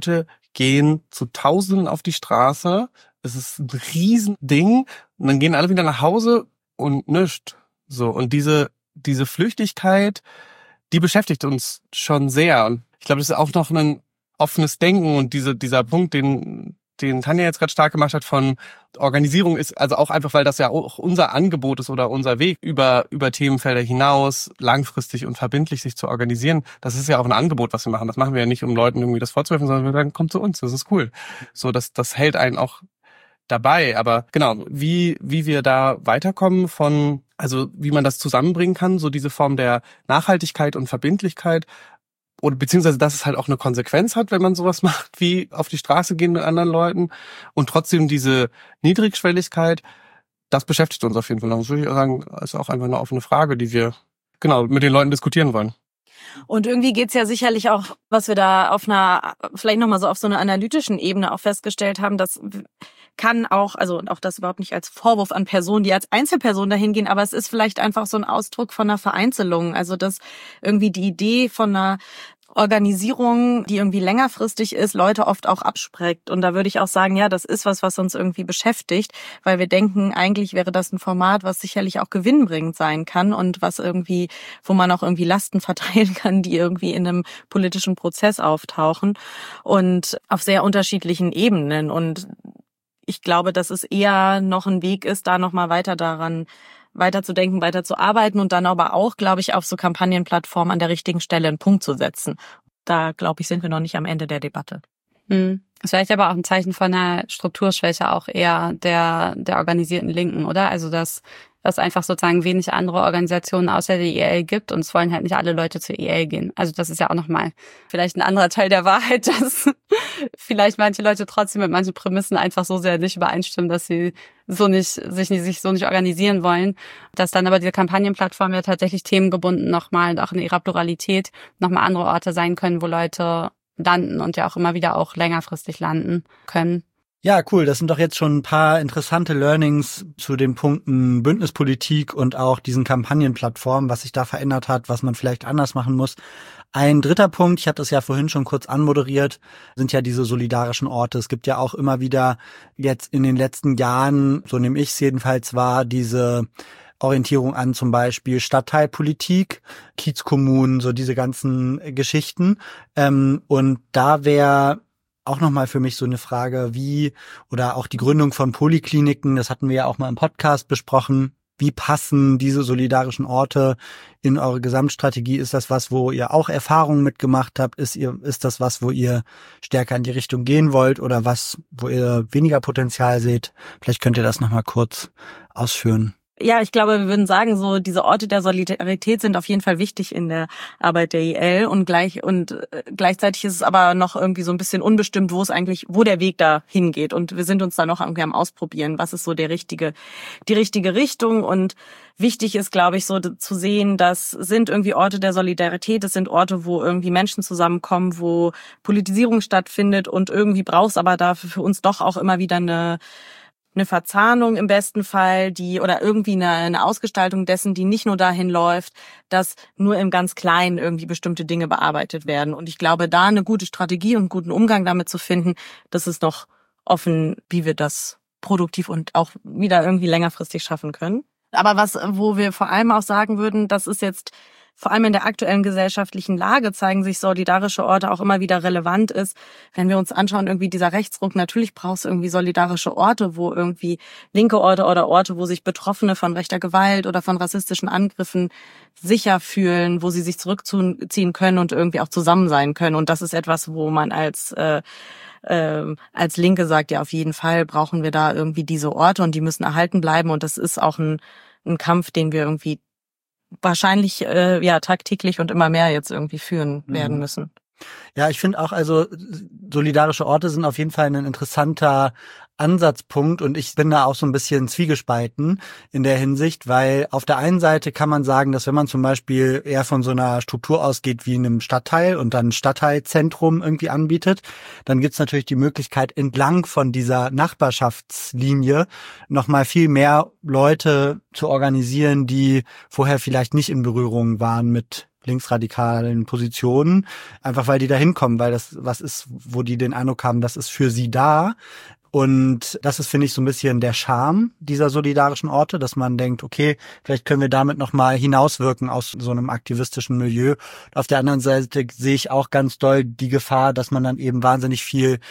gehen zu Tausenden auf die Straße. Es ist ein Riesending. Und dann gehen alle wieder nach Hause und nischt. So. Und diese Flüchtigkeit, die beschäftigt uns schon sehr. Und ich glaube, das ist auch noch ein offenes Denken und dieser Punkt, den Tanja jetzt gerade stark gemacht hat von Organisierung ist, also auch einfach, weil das ja auch unser Angebot ist oder unser Weg über Themenfelder hinaus langfristig und verbindlich sich zu organisieren. Das ist ja auch ein Angebot, was wir machen. Das machen wir ja nicht, um Leuten irgendwie das vorzuwerfen, sondern wir sagen, kommt zu uns, das ist cool. So, das hält einen auch dabei. Aber genau, wie wir da weiterkommen also wie man das zusammenbringen kann, so diese Form der Nachhaltigkeit und Verbindlichkeit, oder beziehungsweise, dass es halt auch eine Konsequenz hat, wenn man sowas macht, wie auf die Straße gehen mit anderen Leuten und trotzdem diese Niedrigschwelligkeit, das beschäftigt uns auf jeden Fall. Das würde ich sagen, ist auch einfach eine offene Frage, die wir mit den Leuten diskutieren wollen. Und irgendwie geht's ja sicherlich auch, was wir da vielleicht nochmal so auf so einer analytischen Ebene auch festgestellt haben, das kann auch, also auch das überhaupt nicht als Vorwurf an Personen, die als Einzelperson dahin gehen, aber es ist vielleicht einfach so ein Ausdruck von einer Vereinzelung. Also dass irgendwie die Idee von einer Organisierung, die irgendwie längerfristig ist, Leute oft auch abschreckt. Und da würde ich auch sagen, ja, das ist was uns irgendwie beschäftigt, weil wir denken, eigentlich wäre das ein Format, was sicherlich auch gewinnbringend sein kann und was irgendwie, wo man auch irgendwie Lasten verteilen kann, die irgendwie in einem politischen Prozess auftauchen und auf sehr unterschiedlichen Ebenen. Und ich glaube, dass es eher noch ein Weg ist, da nochmal weiter zu denken, weiter zu arbeiten und dann aber auch, glaube ich, auf so Kampagnenplattformen an der richtigen Stelle einen Punkt zu setzen. Da, glaube ich, sind wir noch nicht am Ende der Debatte. Das ist vielleicht aber auch ein Zeichen von einer Strukturschwäche auch eher der organisierten Linken, oder? Also dass einfach sozusagen wenig andere Organisationen außer der IEL gibt und es wollen halt nicht alle Leute zur IEL gehen. Also das ist ja auch nochmal vielleicht ein anderer Teil der Wahrheit, dass vielleicht manche Leute trotzdem mit manchen Prämissen einfach so sehr nicht übereinstimmen, dass sie sich so nicht organisieren wollen, dass dann aber diese Kampagnenplattformen ja tatsächlich themengebunden nochmal und auch in ihrer Pluralität nochmal andere Orte sein können, wo Leute landen und ja auch immer wieder auch längerfristig landen können. Ja, cool. Das sind doch jetzt schon ein paar interessante Learnings zu den Punkten Bündnispolitik und auch diesen Kampagnenplattformen, was sich da verändert hat, was man vielleicht anders machen muss. Ein dritter Punkt, ich hatte es ja vorhin schon kurz anmoderiert, sind ja diese solidarischen Orte. Es gibt ja auch immer wieder jetzt in den letzten Jahren, so nehme ich es jedenfalls wahr, diese Orientierung an zum Beispiel Stadtteilpolitik, Kiezkommunen, so diese ganzen Geschichten. Und da wäre auch nochmal für mich so eine Frage, oder auch die Gründung von Polikliniken, das hatten wir ja auch mal im Podcast besprochen, wie passen diese solidarischen Orte in eure Gesamtstrategie? Ist das was, wo ihr auch Erfahrungen mitgemacht habt? Ist das was, wo ihr stärker in die Richtung gehen wollt oder was, wo ihr weniger Potenzial seht? Vielleicht könnt ihr das nochmal kurz ausführen. Ja, ich glaube, wir würden sagen, so diese Orte der Solidarität sind auf jeden Fall wichtig in der Arbeit der IEL und gleichzeitig ist es aber noch irgendwie so ein bisschen unbestimmt, wo der Weg da hingeht und wir sind uns da noch irgendwie am Ausprobieren, was ist so die richtige Richtung und wichtig ist, glaube ich, so zu sehen, das sind irgendwie Orte der Solidarität, das sind Orte, wo irgendwie Menschen zusammenkommen, wo Politisierung stattfindet und irgendwie braucht es aber dafür für uns doch auch immer wieder eine Verzahnung im besten Fall, oder irgendwie eine Ausgestaltung dessen, die nicht nur dahin läuft, dass nur im ganz Kleinen irgendwie bestimmte Dinge bearbeitet werden. Und ich glaube, da eine gute Strategie und einen guten Umgang damit zu finden, das ist noch offen, wie wir das produktiv und auch wieder irgendwie längerfristig schaffen können. Aber wo wir vor allem auch sagen würden, das ist jetzt vor allem in der aktuellen gesellschaftlichen Lage zeigen sich solidarische Orte auch immer wieder relevant ist. Wenn wir uns anschauen, irgendwie dieser Rechtsruck, natürlich brauchst du irgendwie solidarische Orte, wo irgendwie linke Orte oder Orte, wo sich Betroffene von rechter Gewalt oder von rassistischen Angriffen sicher fühlen, wo sie sich zurückziehen können und irgendwie auch zusammen sein können. Und das ist etwas, wo man als Linke sagt, ja, auf jeden Fall brauchen wir da irgendwie diese Orte und die müssen erhalten bleiben. Und das ist auch ein Kampf, den wir irgendwie wahrscheinlich tagtäglich und immer mehr jetzt irgendwie führen werden müssen. Ja, ich finde auch, also solidarische Orte sind auf jeden Fall ein interessanter Ansatzpunkt und ich bin da auch so ein bisschen zwiegespalten in der Hinsicht, weil auf der einen Seite kann man sagen, dass wenn man zum Beispiel eher von so einer Struktur ausgeht wie in einem Stadtteil und dann ein Stadtteilzentrum irgendwie anbietet, dann gibt's natürlich die Möglichkeit, entlang von dieser Nachbarschaftslinie nochmal viel mehr Leute zu organisieren, die vorher vielleicht nicht in Berührung waren mit linksradikalen Positionen, einfach weil die da hinkommen, weil das was ist, wo die den Eindruck haben, das ist für sie da. Und das ist, finde ich, so ein bisschen der Charme dieser solidarischen Orte, dass man denkt, okay, vielleicht können wir damit nochmal hinauswirken aus so einem aktivistischen Milieu. Auf der anderen Seite sehe ich auch ganz doll die Gefahr, dass man dann eben wahnsinnig viel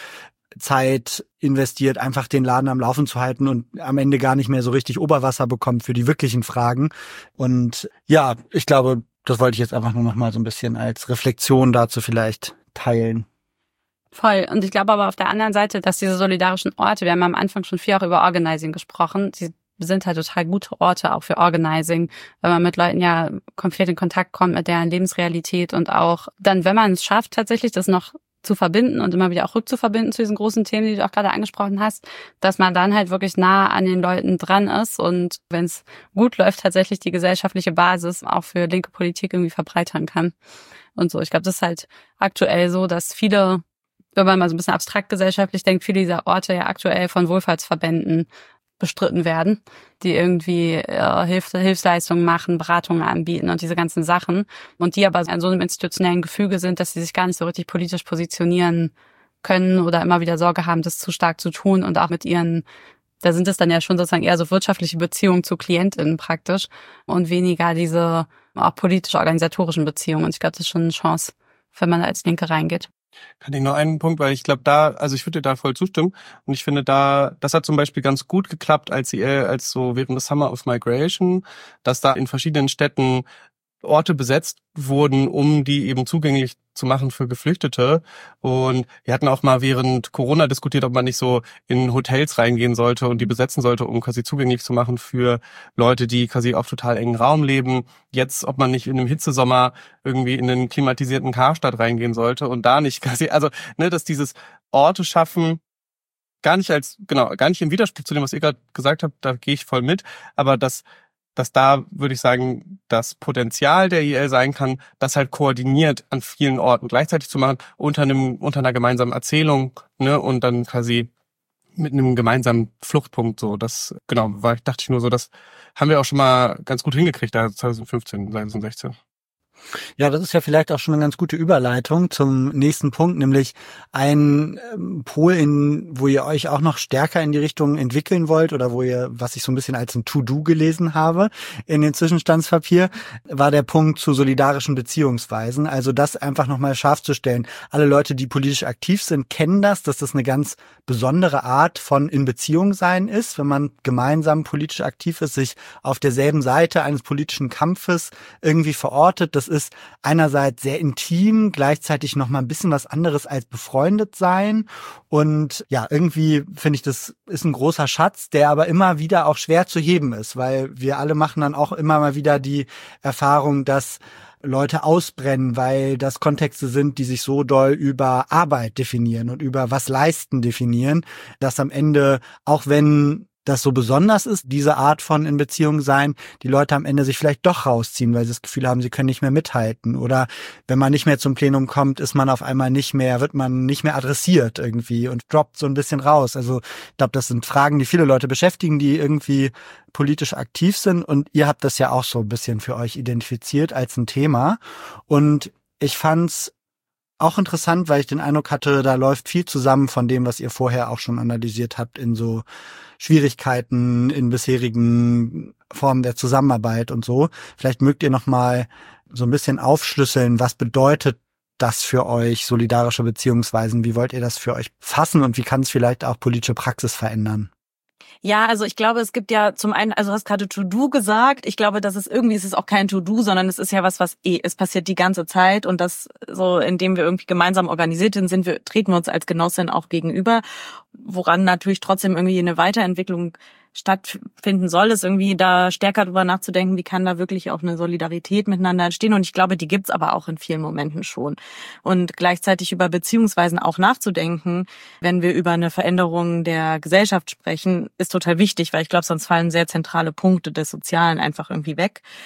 Zeit investiert, einfach den Laden am Laufen zu halten und am Ende gar nicht mehr so richtig Oberwasser bekommt für die wirklichen Fragen. Und ja, ich glaube, das wollte ich jetzt einfach nur nochmal so ein bisschen als Reflexion dazu vielleicht teilen. Voll. Und ich glaube aber auf der anderen Seite, dass diese solidarischen Orte, wir haben am Anfang schon viel auch über Organizing gesprochen, die sind halt total gute Orte auch für Organizing, wenn man mit Leuten ja konkret in Kontakt kommt mit deren Lebensrealität und auch dann, wenn man es schafft, tatsächlich das noch zu verbinden und immer wieder auch rückzuverbinden zu diesen großen Themen, die du auch gerade angesprochen hast, dass man dann halt wirklich nah an den Leuten dran ist und wenn es gut läuft, tatsächlich die gesellschaftliche Basis auch für linke Politik irgendwie verbreitern kann und so. Ich glaube, das ist halt aktuell so, dass viele, wenn man mal so ein bisschen abstrakt gesellschaftlich denkt, viele dieser Orte ja aktuell von Wohlfahrtsverbänden bestritten werden, die irgendwie Hilfsleistungen machen, Beratungen anbieten und diese ganzen Sachen und die aber in so einem institutionellen Gefüge sind, dass sie sich gar nicht so richtig politisch positionieren können oder immer wieder Sorge haben, das zu stark zu tun und auch mit ihren, da sind es dann ja schon sozusagen eher so wirtschaftliche Beziehungen zu KlientInnen praktisch und weniger diese auch politisch-organisatorischen Beziehungen und ich glaube, das ist schon eine Chance, wenn man als Linke reingeht. Kann ich noch einen Punkt, weil ich glaube ich würde dir da voll zustimmen und ich finde das hat zum Beispiel ganz gut geklappt als so während des Summer of Migration, dass da in verschiedenen Städten Orte besetzt wurden, um die eben zugänglich zu machen für Geflüchtete. Und wir hatten auch mal während Corona diskutiert, ob man nicht so in Hotels reingehen sollte und die besetzen sollte, um quasi zugänglich zu machen für Leute, die quasi auf total engen Raum leben. Jetzt, ob man nicht in einem Hitzesommer irgendwie in einen klimatisierten Karstadt reingehen sollte und da nicht quasi, also, dass dieses Orte schaffen, gar nicht im Widerspruch zu dem, was ihr gerade gesagt habt, da gehe ich voll mit, aber dass da, würde ich sagen, das Potenzial der IL sein kann, das halt koordiniert an vielen Orten gleichzeitig zu machen, unter einer gemeinsamen Erzählung, und dann quasi mit einem gemeinsamen Fluchtpunkt, so. Das, dachte ich nur so, das haben wir auch schon mal ganz gut hingekriegt, da 2015, 2016. Ja, das ist ja vielleicht auch schon eine ganz gute Überleitung zum nächsten Punkt, nämlich ein Pol, wo ihr euch auch noch stärker in die Richtung entwickeln wollt oder was ich so ein bisschen als ein To-Do gelesen habe in den Zwischenstandspapier, war der Punkt zu solidarischen Beziehungsweisen. Also das einfach nochmal scharf zu stellen. Alle Leute, die politisch aktiv sind, kennen dass das eine ganz besondere Art von in Beziehung sein ist, wenn man gemeinsam politisch aktiv ist, sich auf derselben Seite eines politischen Kampfes irgendwie verortet. Das ist einerseits sehr intim, gleichzeitig noch mal ein bisschen was anderes als befreundet sein. Und ja, irgendwie finde ich, das ist ein großer Schatz, der aber immer wieder auch schwer zu heben ist, weil wir alle machen dann auch immer mal wieder die Erfahrung, dass Leute ausbrennen, weil das Kontexte sind, die sich so doll über Arbeit definieren und über was leisten definieren, dass am Ende, auch wenn das so besonders ist, diese Art von in Beziehung sein, die Leute am Ende sich vielleicht doch rausziehen, weil sie das Gefühl haben, sie können nicht mehr mithalten. Oder wenn man nicht mehr zum Plenum kommt, wird man nicht mehr adressiert irgendwie und droppt so ein bisschen raus. Also ich glaube, das sind Fragen, die viele Leute beschäftigen, die irgendwie politisch aktiv sind. Und ihr habt das ja auch so ein bisschen für euch identifiziert als ein Thema. Und ich fand's auch interessant, weil ich den Eindruck hatte, da läuft viel zusammen von dem, was ihr vorher auch schon analysiert habt in so Schwierigkeiten in bisherigen Formen der Zusammenarbeit und so. Vielleicht mögt ihr noch mal so ein bisschen aufschlüsseln, was bedeutet das für euch, solidarische Beziehungsweisen? Wie wollt ihr das für euch fassen und wie kann es vielleicht auch politische Praxis verändern? Ja, also ich glaube, es gibt ja zum einen, also du hast gerade To-Do gesagt. Ich glaube, es ist auch kein To-Do, sondern es ist ja was es passiert die ganze Zeit und das so, indem wir irgendwie gemeinsam organisiert sind, treten wir uns als Genossin auch gegenüber, woran natürlich trotzdem irgendwie eine Weiterentwicklung stattfinden soll, ist irgendwie da stärker drüber nachzudenken, wie kann da wirklich auch eine Solidarität miteinander entstehen. Und ich glaube, die gibt's aber auch in vielen Momenten schon. Und gleichzeitig über Beziehungsweisen auch nachzudenken, wenn wir über eine Veränderung der Gesellschaft sprechen, ist total wichtig, weil ich glaube, sonst fallen sehr zentrale Punkte des Sozialen einfach irgendwie weg.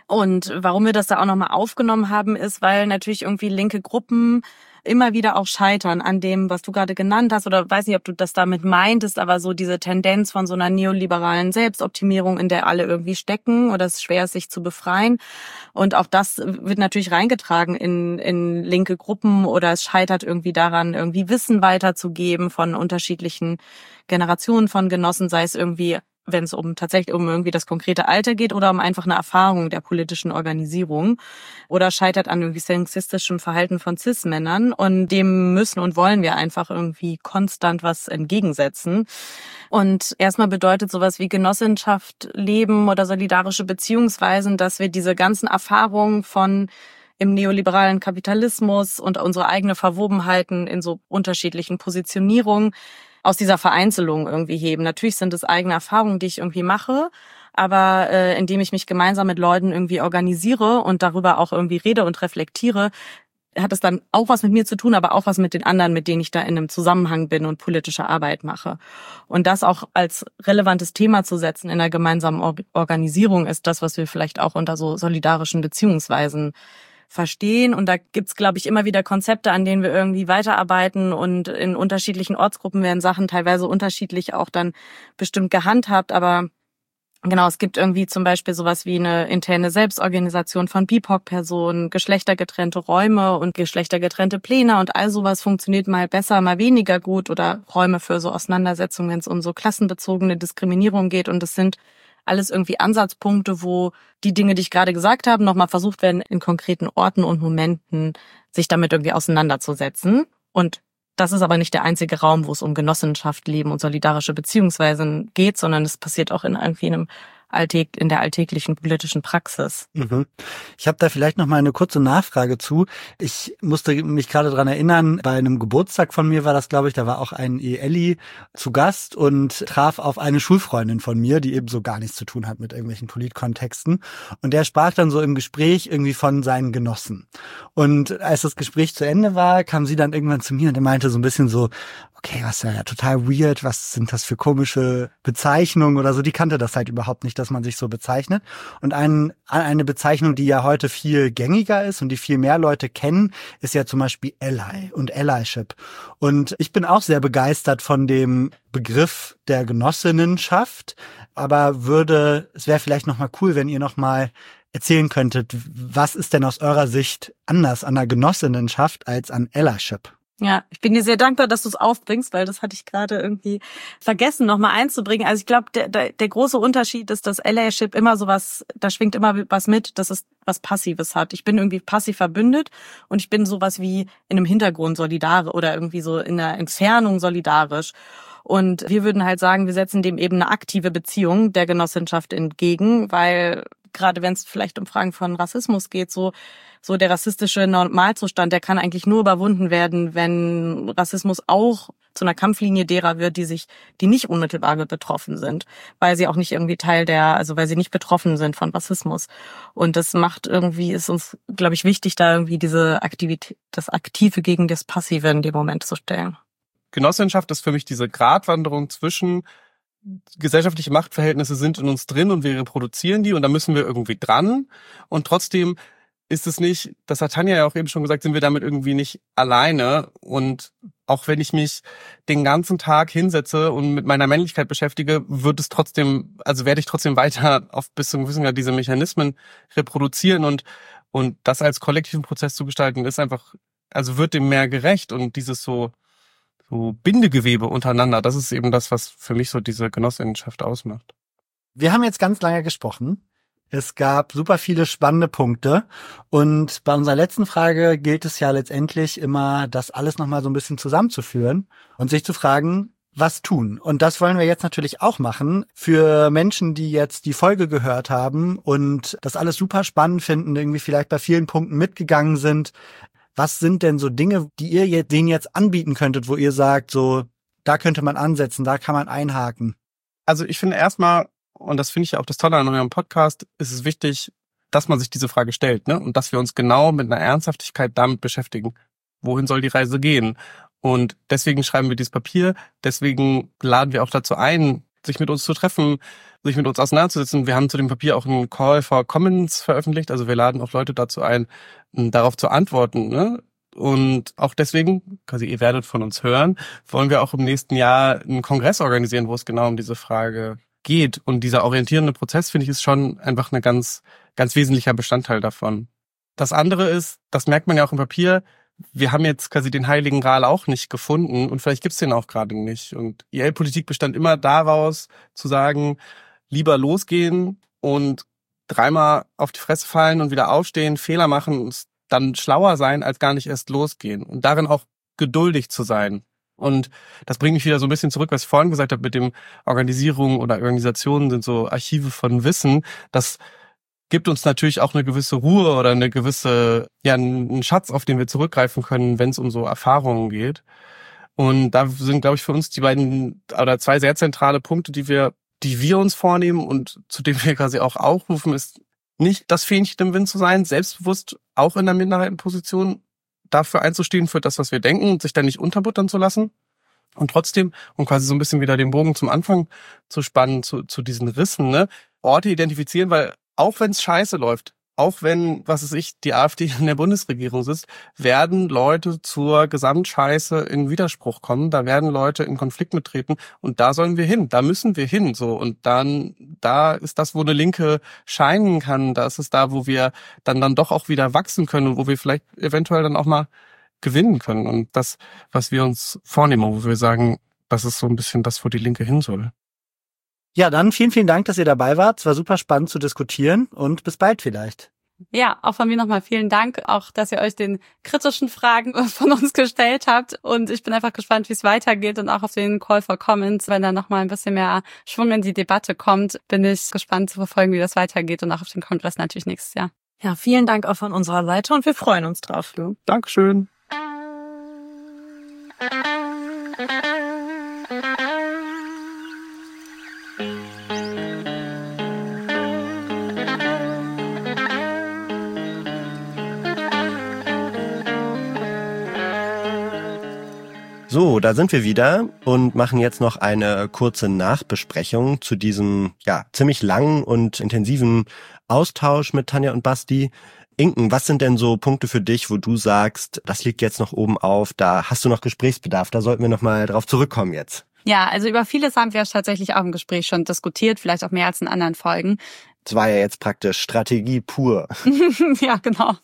Und warum wir das da auch nochmal aufgenommen haben, ist, weil natürlich irgendwie linke Gruppen immer wieder auch scheitern an dem, was du gerade genannt hast, oder weiß nicht, ob du das damit meintest, aber so diese Tendenz von so einer neoliberalen Selbstoptimierung, in der alle irgendwie stecken oder es schwer ist, sich zu befreien. Und auch das wird natürlich reingetragen in linke Gruppen, oder es scheitert irgendwie daran, irgendwie Wissen weiterzugeben von unterschiedlichen Generationen von Genossen, sei es irgendwie, wenn es tatsächlich um irgendwie das konkrete Alter geht oder um einfach eine Erfahrung der politischen Organisierung, oder scheitert an irgendwie sexistischem Verhalten von Cis-Männern, und dem müssen und wollen wir einfach irgendwie konstant was entgegensetzen. Und erstmal bedeutet sowas wie Genossenschaft leben oder solidarische Beziehungsweisen, dass wir diese ganzen Erfahrungen von im neoliberalen Kapitalismus und unsere eigene Verwobenheiten in so unterschiedlichen Positionierungen aus dieser Vereinzelung irgendwie heben. Natürlich sind es eigene Erfahrungen, die ich irgendwie mache, aber indem ich mich gemeinsam mit Leuten irgendwie organisiere und darüber auch irgendwie rede und reflektiere, hat es dann auch was mit mir zu tun, aber auch was mit den anderen, mit denen ich da in einem Zusammenhang bin und politische Arbeit mache. Und das auch als relevantes Thema zu setzen in der gemeinsamen Organisierung ist das, was wir vielleicht auch unter so solidarischen Beziehungsweisen verstehen. Und da gibt's, glaube ich, immer wieder Konzepte, an denen wir irgendwie weiterarbeiten, und in unterschiedlichen Ortsgruppen werden Sachen teilweise unterschiedlich auch dann bestimmt gehandhabt. Aber genau, es gibt irgendwie zum Beispiel sowas wie eine interne Selbstorganisation von BIPOC-Personen, geschlechtergetrennte Räume und geschlechtergetrennte Pläne, und all sowas funktioniert mal besser, mal weniger gut, oder Räume für so Auseinandersetzungen, wenn es um so klassenbezogene Diskriminierung geht. Und das sind alles irgendwie Ansatzpunkte, wo die Dinge, die ich gerade gesagt habe, nochmal versucht werden, in konkreten Orten und Momenten sich damit irgendwie auseinanderzusetzen. Und das ist aber nicht der einzige Raum, wo es um Genossenschaft, Leben und solidarische Beziehungsweisen geht, sondern es passiert auch in irgendwie in der alltäglichen politischen Praxis. Mhm. Ich habe da vielleicht noch mal eine kurze Nachfrage zu. Ich musste mich gerade dran erinnern, bei einem Geburtstag von mir war das, glaube ich, da war auch ein ELi zu Gast und traf auf eine Schulfreundin von mir, die eben so gar nichts zu tun hat mit irgendwelchen Politkontexten. Und der sprach dann so im Gespräch irgendwie von seinen Genossen. Und als das Gespräch zu Ende war, kam sie dann irgendwann zu mir und er meinte so ein bisschen so, okay, was ist ja total weird, was sind das für komische Bezeichnungen oder so, die kannte das halt überhaupt nicht, dass man sich so bezeichnet. Und eine Bezeichnung, die ja heute viel gängiger ist und die viel mehr Leute kennen, ist ja zum Beispiel Ally und Allyship. Und ich bin auch sehr begeistert von dem Begriff der Genossinnenschaft, aber es wäre vielleicht nochmal cool, wenn ihr nochmal erzählen könntet, was ist denn aus eurer Sicht anders an der Genossinnenschaft als an Allyship? Ja, ich bin dir sehr dankbar, dass du es aufbringst, weil das hatte ich gerade irgendwie vergessen, nochmal einzubringen. Also ich glaube, der große Unterschied ist, dass Allyship immer sowas, da schwingt immer was mit, dass es was Passives hat. Ich bin irgendwie passiv verbündet und ich bin sowas wie in einem Hintergrund solidarisch oder irgendwie so in der Entfernung solidarisch. Und wir würden halt sagen, wir setzen dem eben eine aktive Beziehung der Genossenschaft entgegen, weil gerade wenn es vielleicht um Fragen von Rassismus geht, so der rassistische Normalzustand, der kann eigentlich nur überwunden werden, wenn Rassismus auch zu einer Kampflinie derer wird, die nicht unmittelbar betroffen sind, weil sie auch nicht irgendwie weil sie nicht betroffen sind von Rassismus. Und das ist uns, glaube ich, wichtig, da irgendwie diese Aktivität, das Aktive gegen das Passive in dem Moment zu stellen. Genossenschaft ist für mich diese Gratwanderung zwischen gesellschaftliche Machtverhältnisse sind in uns drin und wir reproduzieren die und da müssen wir irgendwie dran. Und trotzdem ist es nicht, das hat Tanja ja auch eben schon gesagt, sind wir damit irgendwie nicht alleine. Und auch wenn ich mich den ganzen Tag hinsetze und mit meiner Männlichkeit beschäftige, werde ich trotzdem weiter bis zu einem gewissen Grad diese Mechanismen reproduzieren und das als kollektiven Prozess zu gestalten, ist einfach, also wird dem mehr gerecht und dieses so Bindegewebe untereinander, das ist eben das, was für mich so diese Genossenschaft ausmacht. Wir haben jetzt ganz lange gesprochen. Es gab super viele spannende Punkte. Und bei unserer letzten Frage gilt es ja letztendlich immer, das alles nochmal so ein bisschen zusammenzuführen und sich zu fragen, was tun. Und das wollen wir jetzt natürlich auch machen für Menschen, die jetzt die Folge gehört haben und das alles super spannend finden, irgendwie vielleicht bei vielen Punkten mitgegangen sind. Was sind denn so Dinge, die ihr denen jetzt anbieten könntet, wo ihr sagt, so, da könnte man ansetzen, da kann man einhaken? Also ich finde erstmal, und das finde ich ja auch das Tolle an eurem Podcast, ist es wichtig, dass man sich diese Frage stellt, ne? Und dass wir uns genau mit einer Ernsthaftigkeit damit beschäftigen. Wohin soll die Reise gehen? Und deswegen schreiben wir dieses Papier, deswegen laden wir auch dazu ein, sich mit uns zu treffen, sich mit uns auseinanderzusetzen. Wir haben zu dem Papier auch einen Call for Comments veröffentlicht. Also wir laden auch Leute dazu ein, darauf zu antworten, ne? Und auch deswegen, quasi ihr werdet von uns hören, wollen wir auch im nächsten Jahr einen Kongress organisieren, wo es genau um diese Frage geht. Und dieser orientierende Prozess, finde ich, ist schon einfach ein ganz, ganz wesentlicher Bestandteil davon. Das andere ist, das merkt man ja auch im Papier, wir haben jetzt quasi den Heiligen Gral auch nicht gefunden und vielleicht gibt's den auch gerade nicht. Und IL-Politik bestand immer daraus, zu sagen, lieber losgehen und dreimal auf die Fresse fallen und wieder aufstehen, Fehler machen und dann schlauer sein, als gar nicht erst losgehen. Und darin auch geduldig zu sein. Und das bringt mich wieder so ein bisschen zurück, was ich vorhin gesagt habe, mit dem Organisierung oder Organisationen sind so Archive von Wissen. Das gibt uns natürlich auch eine gewisse Ruhe oder eine gewisse, ja, einen Schatz, auf den wir zurückgreifen können, wenn es um so Erfahrungen geht. Und da sind, glaube ich, für uns die beiden oder zwei sehr zentrale Punkte, die wir uns vornehmen und zu denen wir quasi auch aufrufen, ist nicht das Fähnchen im Wind zu sein, selbstbewusst auch in der Minderheitenposition dafür einzustehen, für das, was wir denken und sich da nicht unterbuttern zu lassen. Und trotzdem, um quasi so ein bisschen wieder den Bogen zum Anfang zu spannen, zu diesen Rissen, ne, Orte identifizieren, weil auch wenn es scheiße läuft, auch wenn, was weiß ich, die AfD in der Bundesregierung sitzt, werden Leute zur Gesamtscheiße in Widerspruch kommen, da werden Leute in Konflikt mittreten und da sollen wir hin, da müssen wir hin, so. Und dann, da ist das, wo eine Linke scheinen kann, da ist es da, wo wir dann doch auch wieder wachsen können und wo wir vielleicht eventuell dann auch mal gewinnen können. Und das, was wir uns vornehmen, wo wir sagen, das ist so ein bisschen das, wo die Linke hin soll. Ja, dann vielen, vielen Dank, dass ihr dabei wart. Es war super spannend zu diskutieren und bis bald vielleicht. Ja, auch von mir nochmal vielen Dank, auch dass ihr euch den kritischen Fragen von uns gestellt habt. Und ich bin einfach gespannt, wie es weitergeht und auch auf den Call for Comments. Wenn da nochmal ein bisschen mehr Schwung in die Debatte kommt, bin ich gespannt zu verfolgen, wie das weitergeht und auch auf den Kongress natürlich nächstes Jahr. Ja, vielen Dank auch von unserer Seite und wir freuen uns drauf. Dankeschön. So, da sind wir wieder und machen jetzt noch eine kurze Nachbesprechung zu diesem ziemlich langen und intensiven Austausch mit Tanja und Basti. Inken, was sind denn so Punkte für dich, wo du sagst, das liegt jetzt noch oben auf, da hast du noch Gesprächsbedarf, da sollten wir noch mal drauf zurückkommen jetzt? Ja, also über vieles haben wir tatsächlich auch im Gespräch schon diskutiert, vielleicht auch mehr als in anderen Folgen. Das war ja jetzt praktisch Strategie pur. Ja, genau.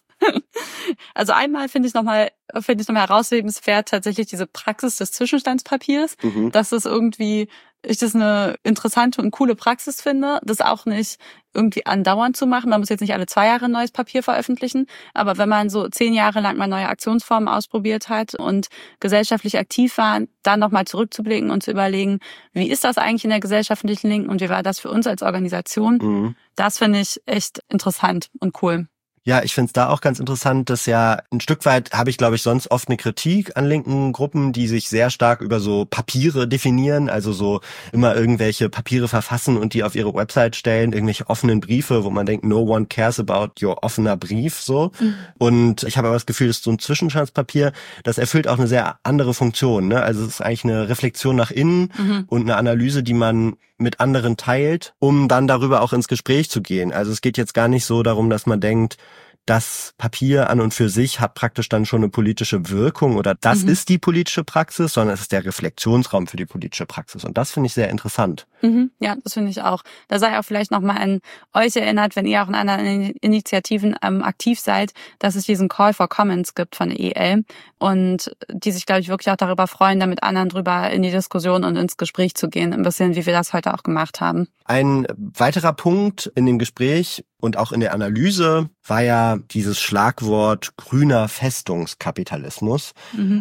Also einmal finde ich nochmal heraushebenswert tatsächlich diese Praxis des Zwischenstandspapiers, dass es irgendwie, ich das eine interessante und coole Praxis finde, das auch nicht irgendwie andauernd zu machen. Man muss jetzt nicht alle 2 Jahre ein neues Papier veröffentlichen, aber wenn man so 10 Jahre lang mal neue Aktionsformen ausprobiert hat und gesellschaftlich aktiv war, dann nochmal zurückzublicken und zu überlegen, wie ist das eigentlich in der gesellschaftlichen Linken und wie war das für uns als Organisation? Das finde ich echt interessant und cool. Ja, ich finde es da auch ganz interessant, dass ja ein Stück weit habe ich, glaube ich, sonst oft eine Kritik an linken Gruppen, die sich sehr stark über so Papiere definieren, also so immer irgendwelche Papiere verfassen und die auf ihre Website stellen, irgendwelche offenen Briefe, wo man denkt, no one cares about your offener Brief, so. Und ich habe aber das Gefühl, dass so ein Zwischenstandspapier, das erfüllt auch eine sehr andere Funktion, ne? Also es ist eigentlich eine Reflexion nach innen und eine Analyse, die man mit anderen teilt, um dann darüber auch ins Gespräch zu gehen. Also es geht jetzt gar nicht so darum, dass man denkt, das Papier an und für sich hat praktisch dann schon eine politische Wirkung oder das ist die politische Praxis, sondern es ist der Reflexionsraum für die politische Praxis. Und das finde ich sehr interessant. Ja, das finde ich auch. Da sei auch vielleicht nochmal an euch erinnert, wenn ihr auch in anderen Initiativen aktiv seid, dass es diesen Call for Comments gibt von der EL und die sich, glaube ich, wirklich auch darüber freuen, da mit anderen drüber in die Diskussion und ins Gespräch zu gehen, ein bisschen wie wir das heute auch gemacht haben. Ein weiterer Punkt in dem Gespräch und auch in der Analyse war ja dieses Schlagwort grüner Festungskapitalismus.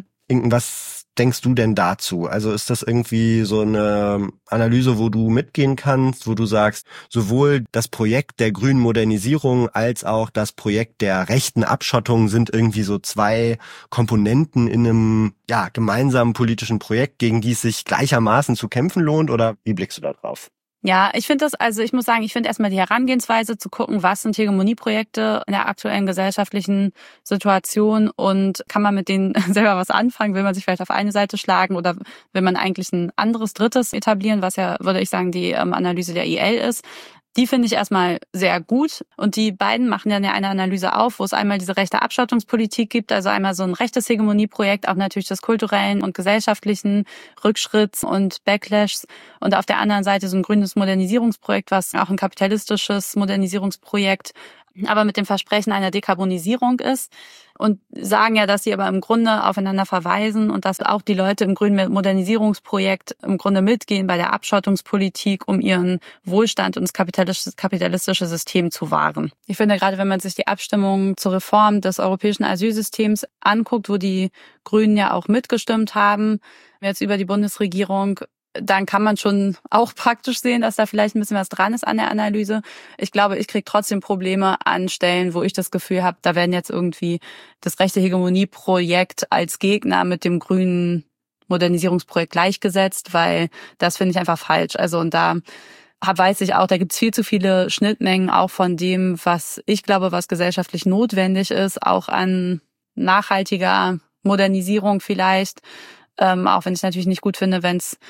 Was denkst du denn dazu? Also ist das irgendwie so eine Analyse, wo du mitgehen kannst, wo du sagst, sowohl das Projekt der grünen Modernisierung als auch das Projekt der rechten Abschottung sind irgendwie so 2 Komponenten in einem gemeinsamen politischen Projekt, gegen die es sich gleichermaßen zu kämpfen lohnt? Oder wie blickst du da drauf? Ja, ich finde ich muss sagen, ich finde erstmal die Herangehensweise zu gucken, was sind Hegemonieprojekte in der aktuellen gesellschaftlichen Situation und kann man mit denen selber was anfangen, will man sich vielleicht auf eine Seite schlagen oder will man eigentlich ein anderes, drittes etablieren, was ja, würde ich sagen, die Analyse der IEL ist. Die finde ich erstmal sehr gut und die beiden machen dann ja eine Analyse auf, wo es einmal diese rechte Abschottungspolitik gibt, also einmal so ein rechtes Hegemonieprojekt, auch natürlich des kulturellen und gesellschaftlichen Rückschritts und Backlashs und auf der anderen Seite so ein grünes Modernisierungsprojekt, was auch ein kapitalistisches Modernisierungsprojekt, aber mit dem Versprechen einer Dekarbonisierung ist und sagen ja, dass sie aber im Grunde aufeinander verweisen und dass auch die Leute im grünen Modernisierungsprojekt im Grunde mitgehen bei der Abschottungspolitik, um ihren Wohlstand und das kapitalistische System zu wahren. Ich finde, gerade wenn man sich die Abstimmung zur Reform des europäischen Asylsystems anguckt, wo die Grünen ja auch mitgestimmt haben, jetzt über die Bundesregierung, dann kann man schon auch praktisch sehen, dass da vielleicht ein bisschen was dran ist an der Analyse. Ich glaube, ich kriege trotzdem Probleme an Stellen, wo ich das Gefühl habe, da werden jetzt irgendwie das rechte Hegemonieprojekt als Gegner mit dem grünen Modernisierungsprojekt gleichgesetzt, weil das finde ich einfach falsch. Also und da weiß ich auch, da gibt es viel zu viele Schnittmengen auch von dem, was ich glaube, was gesellschaftlich notwendig ist, auch an nachhaltiger Modernisierung vielleicht, auch wenn ich natürlich nicht gut finde, wenn es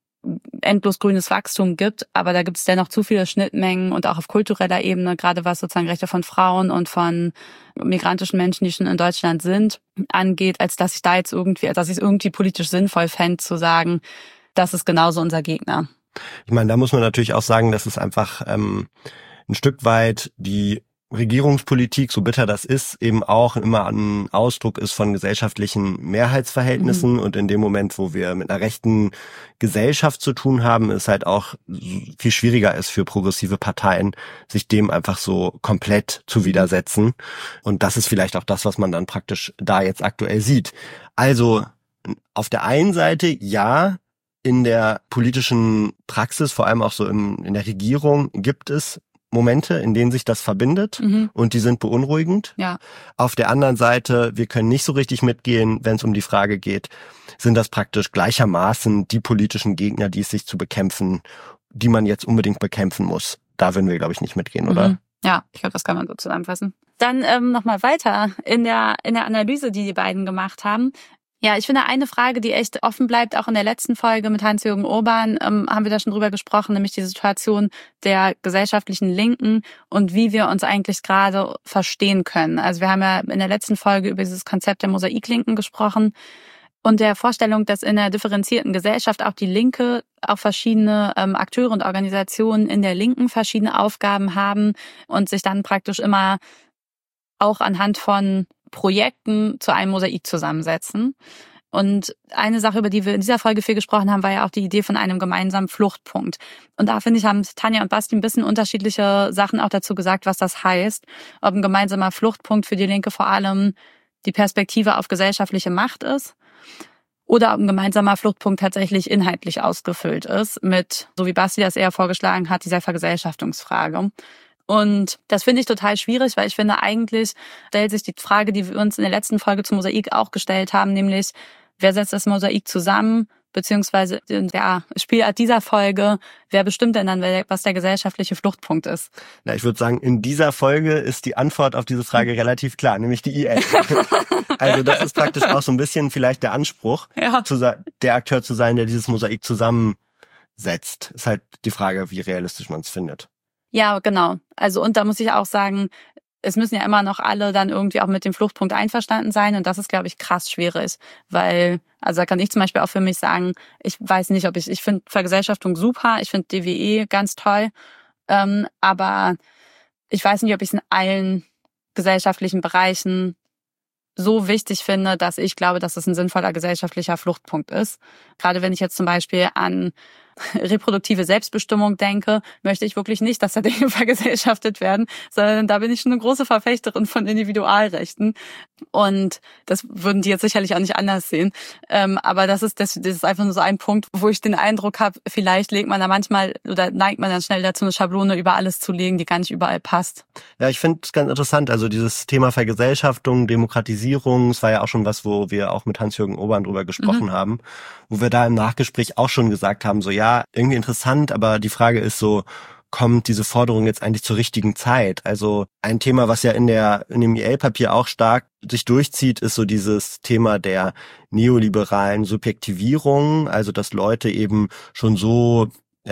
endlos grünes Wachstum gibt, aber da gibt es dennoch zu viele Schnittmengen und auch auf kultureller Ebene, gerade was sozusagen Rechte von Frauen und von migrantischen Menschen, die schon in Deutschland sind, angeht, als dass ich da jetzt irgendwie, dass ich es irgendwie politisch sinnvoll fände, zu sagen, das ist genauso unser Gegner. Ich meine, da muss man natürlich auch sagen, dass es einfach ein Stück weit die Regierungspolitik, so bitter das ist, eben auch immer ein Ausdruck ist von gesellschaftlichen Mehrheitsverhältnissen. Und in dem Moment, wo wir mit einer rechten Gesellschaft zu tun haben, ist halt auch viel schwieriger ist für progressive Parteien, sich dem einfach so komplett zu widersetzen. Und das ist vielleicht auch das, was man dann praktisch da jetzt aktuell sieht. Also auf der einen Seite, ja, in der politischen Praxis, vor allem auch so in der Regierung, gibt es Momente, in denen sich das verbindet und die sind beunruhigend. Ja. Auf der anderen Seite, wir können nicht so richtig mitgehen, wenn es um die Frage geht, sind das praktisch gleichermaßen die politischen Gegner, die es sich zu bekämpfen, die man jetzt unbedingt bekämpfen muss. Da würden wir, glaube ich, nicht mitgehen, oder? Ja, ich glaube, das kann man so zusammenfassen. Dann nochmal weiter in der Analyse, die beiden gemacht haben. Ja, ich finde eine Frage, die echt offen bleibt, auch in der letzten Folge mit Hans-Jürgen Urban, haben wir da schon drüber gesprochen, nämlich die Situation der gesellschaftlichen Linken und wie wir uns eigentlich gerade verstehen können. Also wir haben ja in der letzten Folge über dieses Konzept der Mosaiklinken gesprochen und der Vorstellung, dass in einer differenzierten Gesellschaft auch die Linke, auch verschiedene Akteure und Organisationen in der Linken verschiedene Aufgaben haben und sich dann praktisch immer auch anhand von Projekten zu einem Mosaik zusammensetzen. Und eine Sache, über die wir in dieser Folge viel gesprochen haben, war ja auch die Idee von einem gemeinsamen Fluchtpunkt. Und da, finde ich, haben Tanja und Basti ein bisschen unterschiedliche Sachen auch dazu gesagt, was das heißt. Ob ein gemeinsamer Fluchtpunkt für die Linke vor allem die Perspektive auf gesellschaftliche Macht ist oder ob ein gemeinsamer Fluchtpunkt tatsächlich inhaltlich ausgefüllt ist mit, so wie Basti das eher vorgeschlagen hat, dieser Vergesellschaftungsfrage. Und das finde ich total schwierig, weil ich finde, eigentlich stellt sich die Frage, die wir uns in der letzten Folge zum Mosaik auch gestellt haben, nämlich, wer setzt das Mosaik zusammen, beziehungsweise in der Spielart dieser Folge, wer bestimmt denn dann, was der gesellschaftliche Fluchtpunkt ist? Na, ich würde sagen, in dieser Folge ist die Antwort auf diese Frage relativ klar, nämlich die IEL. Also das ist praktisch auch so ein bisschen vielleicht der Anspruch, ja, der Akteur zu sein, der dieses Mosaik zusammensetzt. Ist halt die Frage, wie realistisch man es findet. Ja, genau. Also und da muss ich auch sagen, es müssen ja immer noch alle dann irgendwie auch mit dem Fluchtpunkt einverstanden sein und das ist, glaube ich, krass schwierig, weil, also da kann ich zum Beispiel auch für mich sagen, ich weiß nicht, ob ich finde Vergesellschaftung super, ich finde DWE ganz toll, aber ich weiß nicht, ob ich es in allen gesellschaftlichen Bereichen so wichtig finde, dass ich glaube, dass es ein sinnvoller gesellschaftlicher Fluchtpunkt ist. Gerade wenn ich jetzt zum Beispiel an reproduktive Selbstbestimmung denke, möchte ich wirklich nicht, dass da Dinge vergesellschaftet werden, sondern da bin ich schon eine große Verfechterin von Individualrechten. Und das würden die jetzt sicherlich auch nicht anders sehen. Aber das ist einfach nur so ein Punkt, wo ich den Eindruck habe, vielleicht legt man da manchmal oder neigt man dann schnell dazu, eine Schablone über alles zu legen, die gar nicht überall passt. Ja, ich finde es ganz interessant. Also dieses Thema Vergesellschaftung, Demokratisierung, es war ja auch schon was, wo wir auch mit Hans-Jürgen Urban drüber gesprochen haben, wo wir da im Nachgespräch auch schon gesagt haben, so ja, ja, irgendwie interessant, aber die Frage ist so, kommt diese Forderung jetzt eigentlich zur richtigen Zeit? Also ein Thema, was ja in dem IEL-Papier auch stark sich durchzieht, ist so dieses Thema der neoliberalen Subjektivierung, also dass Leute eben schon so,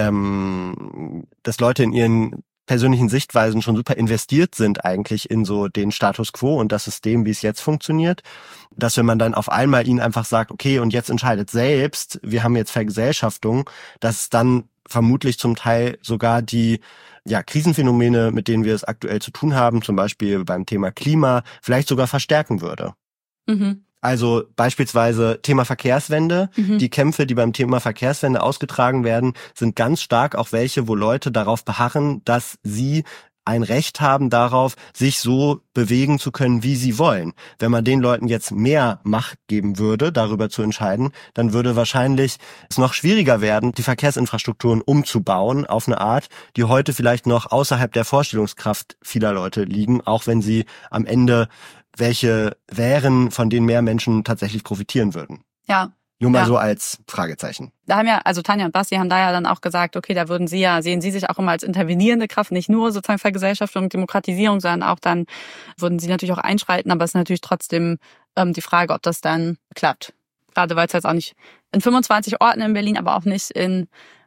dass Leute in ihren persönlichen Sichtweisen schon super investiert sind eigentlich in so den Status quo und das System, wie es jetzt funktioniert, dass wenn man dann auf einmal ihnen einfach sagt, okay, und jetzt entscheidet selbst, wir haben jetzt Vergesellschaftung, dass dann vermutlich zum Teil sogar die Krisenphänomene, mit denen wir es aktuell zu tun haben, zum Beispiel beim Thema Klima, vielleicht sogar verstärken würde. Mhm. Also beispielsweise Thema Verkehrswende. Die Kämpfe, die beim Thema Verkehrswende ausgetragen werden, sind ganz stark auch welche, wo Leute darauf beharren, dass sie ein Recht haben darauf, sich so bewegen zu können, wie sie wollen. Wenn man den Leuten jetzt mehr Macht geben würde, darüber zu entscheiden, dann würde wahrscheinlich es noch schwieriger werden, die Verkehrsinfrastrukturen umzubauen auf eine Art, die heute vielleicht noch außerhalb der Vorstellungskraft vieler Leute liegen, auch wenn sie am Ende welche wären, von denen mehr Menschen tatsächlich profitieren würden. Ja. Nur mal so als Fragezeichen. Da haben also Tanja und Basti haben da ja dann auch gesagt, okay, da sehen sie sich auch immer als intervenierende Kraft, nicht nur sozusagen Vergesellschaftung und Demokratisierung, sondern auch dann würden sie natürlich auch einschreiten, aber es ist natürlich trotzdem die Frage, ob das dann klappt. Gerade weil es jetzt auch nicht in 25 Orten in Berlin, aber auch nicht in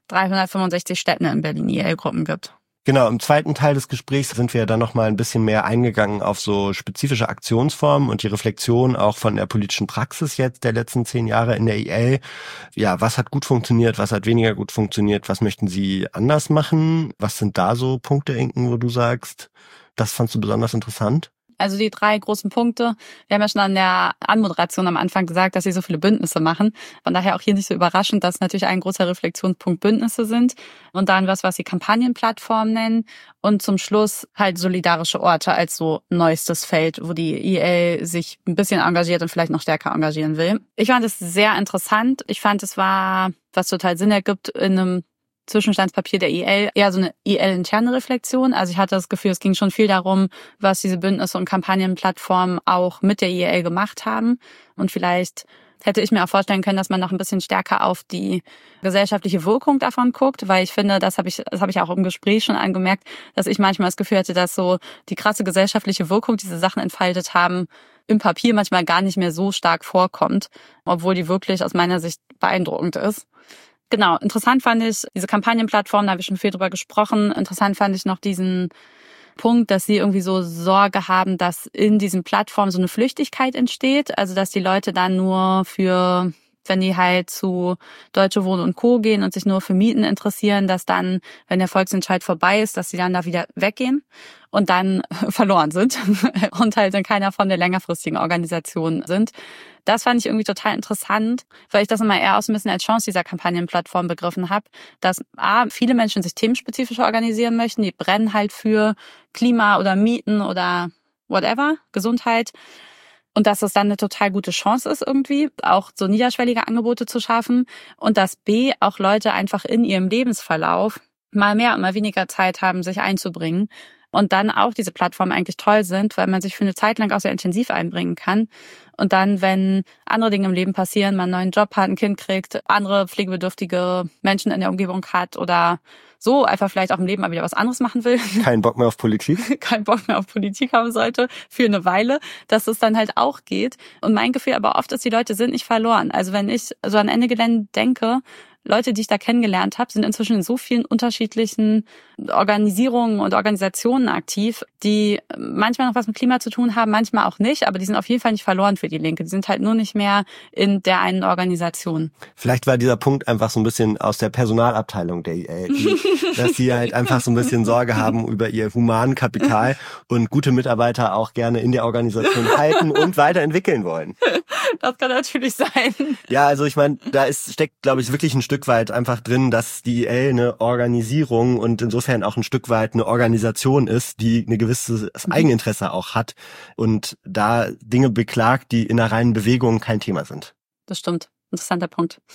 365 Städten in Berlin IEL-Gruppen gibt. Genau, im zweiten Teil des Gesprächs sind wir dann nochmal ein bisschen mehr eingegangen auf so spezifische Aktionsformen und die Reflexion auch von der politischen Praxis jetzt der letzten 10 Jahre in der IEL. Ja, was hat gut funktioniert, was hat weniger gut funktioniert, was möchten Sie anders machen? Was sind da so Punkte, Inken, wo du sagst, das fandst du besonders interessant? Also die 3 großen Punkte. Wir haben ja schon an der Anmoderation am Anfang gesagt, dass sie so viele Bündnisse machen. Von daher auch hier nicht so überraschend, dass natürlich ein großer Reflexionspunkt Bündnisse sind. Und dann was sie Kampagnenplattformen nennen. Und zum Schluss halt solidarische Orte als so neuestes Feld, wo die IEL sich ein bisschen engagiert und vielleicht noch stärker engagieren will. Ich fand es sehr interessant. Ich fand, es war, was total Sinn ergibt, in einem Zwischenstandspapier der IEL, eher so eine IEL-interne Reflexion. Also ich hatte das Gefühl, es ging schon viel darum, was diese Bündnisse und Kampagnenplattformen auch mit der IEL gemacht haben. Und vielleicht hätte ich mir auch vorstellen können, dass man noch ein bisschen stärker auf die gesellschaftliche Wirkung davon guckt, weil ich finde, das habe ich auch im Gespräch schon angemerkt, dass ich manchmal das Gefühl hatte, dass so die krasse gesellschaftliche Wirkung, diese Sachen entfaltet haben, im Papier manchmal gar nicht mehr so stark vorkommt, obwohl die wirklich aus meiner Sicht beeindruckend ist. Genau, interessant fand ich diese Kampagnenplattform, da habe ich schon viel drüber gesprochen. Interessant fand ich noch diesen Punkt, dass sie irgendwie so Sorge haben, dass in diesen Plattformen so eine Flüchtigkeit entsteht. Also dass die Leute dann nur für, wenn die halt zu Deutsche Wohnen und Co. gehen und sich nur für Mieten interessieren, dass dann, wenn der Volksentscheid vorbei ist, dass sie dann da wieder weggehen und dann verloren sind und halt dann keiner von der längerfristigen Organisation sind. Das fand ich irgendwie total interessant, weil ich das immer eher auch so ein bisschen als Chance dieser Kampagnenplattform begriffen habe, dass viele Menschen sich themenspezifisch organisieren möchten, die brennen halt für Klima oder Mieten oder whatever, Gesundheit. Und dass es dann eine total gute Chance ist irgendwie, auch so niederschwellige Angebote zu schaffen. Und dass auch Leute einfach in ihrem Lebensverlauf mal mehr und mal weniger Zeit haben, sich einzubringen. Und dann auch diese Plattformen eigentlich toll sind, weil man sich für eine Zeit lang auch sehr intensiv einbringen kann. Und dann, wenn andere Dinge im Leben passieren, man einen neuen Job hat, ein Kind kriegt, andere pflegebedürftige Menschen in der Umgebung hat oder so einfach vielleicht auch im Leben mal wieder was anderes machen will. Keinen Bock mehr auf Politik? Keinen Bock mehr auf Politik haben sollte für eine Weile, dass es dann halt auch geht. Und mein Gefühl aber oft ist, die Leute sind nicht verloren. Also wenn ich so an Ende Gelände denke, Leute, die ich da kennengelernt habe, sind inzwischen in so vielen unterschiedlichen Organisierungen und Organisationen aktiv, die manchmal noch was mit Klima zu tun haben, manchmal auch nicht, aber die sind auf jeden Fall nicht verloren für die Linke. Die sind halt nur nicht mehr in der einen Organisation. Vielleicht war dieser Punkt einfach so ein bisschen aus der Personalabteilung der IEL, dass sie halt einfach so ein bisschen Sorge haben über ihr Humankapital und gute Mitarbeiter auch gerne in der Organisation halten und weiterentwickeln wollen. Das kann natürlich sein. Ja, also ich meine, steckt, glaube ich, wirklich ein Stück weit einfach drin, dass die IEL eine Organisierung und insofern auch ein Stück weit eine Organisation ist, die ein gewisses Eigeninteresse auch hat und da Dinge beklagt, die in einer reinen Bewegung kein Thema sind. Das stimmt. Interessanter Punkt.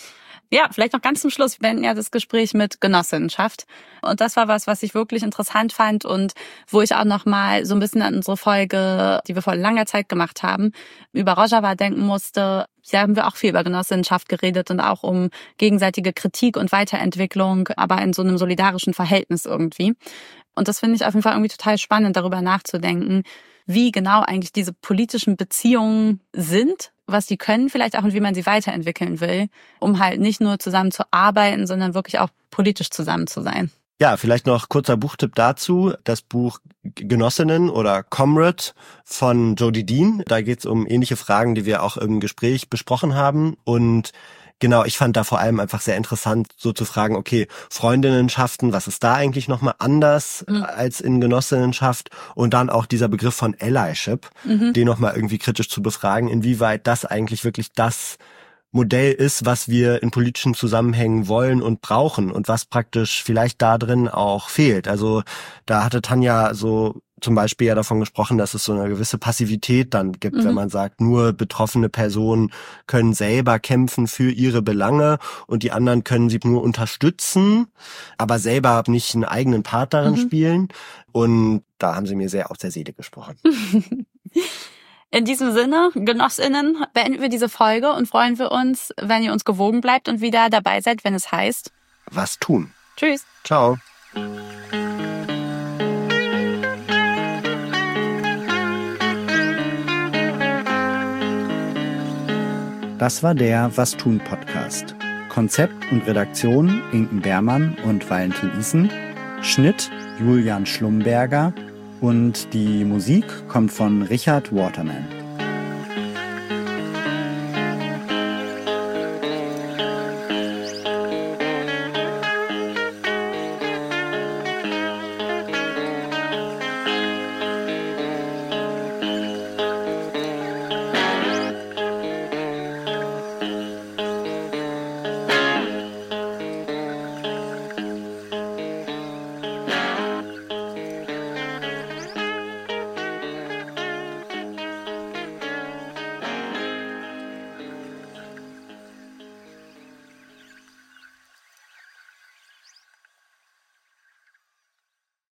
Ja, vielleicht noch ganz zum Schluss. Wir beenden ja das Gespräch mit Genossinnenschaft. Und das war was ich wirklich interessant fand und wo ich auch nochmal so ein bisschen an unsere Folge, die wir vor langer Zeit gemacht haben, über Rojava denken musste. Da haben wir auch viel über Genossinnenschaft geredet und auch um gegenseitige Kritik und Weiterentwicklung, aber in so einem solidarischen Verhältnis irgendwie. Und das finde ich auf jeden Fall irgendwie total spannend, darüber nachzudenken, wie genau eigentlich diese politischen Beziehungen sind, was die können vielleicht auch und wie man sie weiterentwickeln will, um halt nicht nur zusammen zu arbeiten, sondern wirklich auch politisch zusammen zu sein. Ja, vielleicht noch kurzer Buchtipp dazu. Das Buch Genossinnen oder Comrade von Jodi Dean. Da geht es um ähnliche Fragen, die wir auch im Gespräch besprochen haben. Und genau, ich fand da vor allem einfach sehr interessant, so zu fragen, okay, Freundinnenschaften, was ist da eigentlich nochmal anders als in Genossinnenschaft? Und dann auch dieser Begriff von Allyship, den nochmal irgendwie kritisch zu befragen, inwieweit das eigentlich wirklich das Modell ist, was wir in politischen Zusammenhängen wollen und brauchen und was praktisch vielleicht da drin auch fehlt. Also da hatte Tanja so zum Beispiel ja davon gesprochen, dass es so eine gewisse Passivität dann gibt, wenn man sagt, nur betroffene Personen können selber kämpfen für ihre Belange und die anderen können sie nur unterstützen, aber selber nicht einen eigenen Part darin spielen. Und da haben sie mir sehr aus der Seele gesprochen. In diesem Sinne, GenossInnen, beenden wir diese Folge und freuen wir uns, wenn ihr uns gewogen bleibt und wieder dabei seid, wenn es heißt Was tun? Tschüss. Ciao. Das war der Was tun Podcast. Konzept und Redaktion Inken Beermann und Valentin Isen. Schnitt Julian Schlumberger. Und die Musik kommt von Richard Waterman.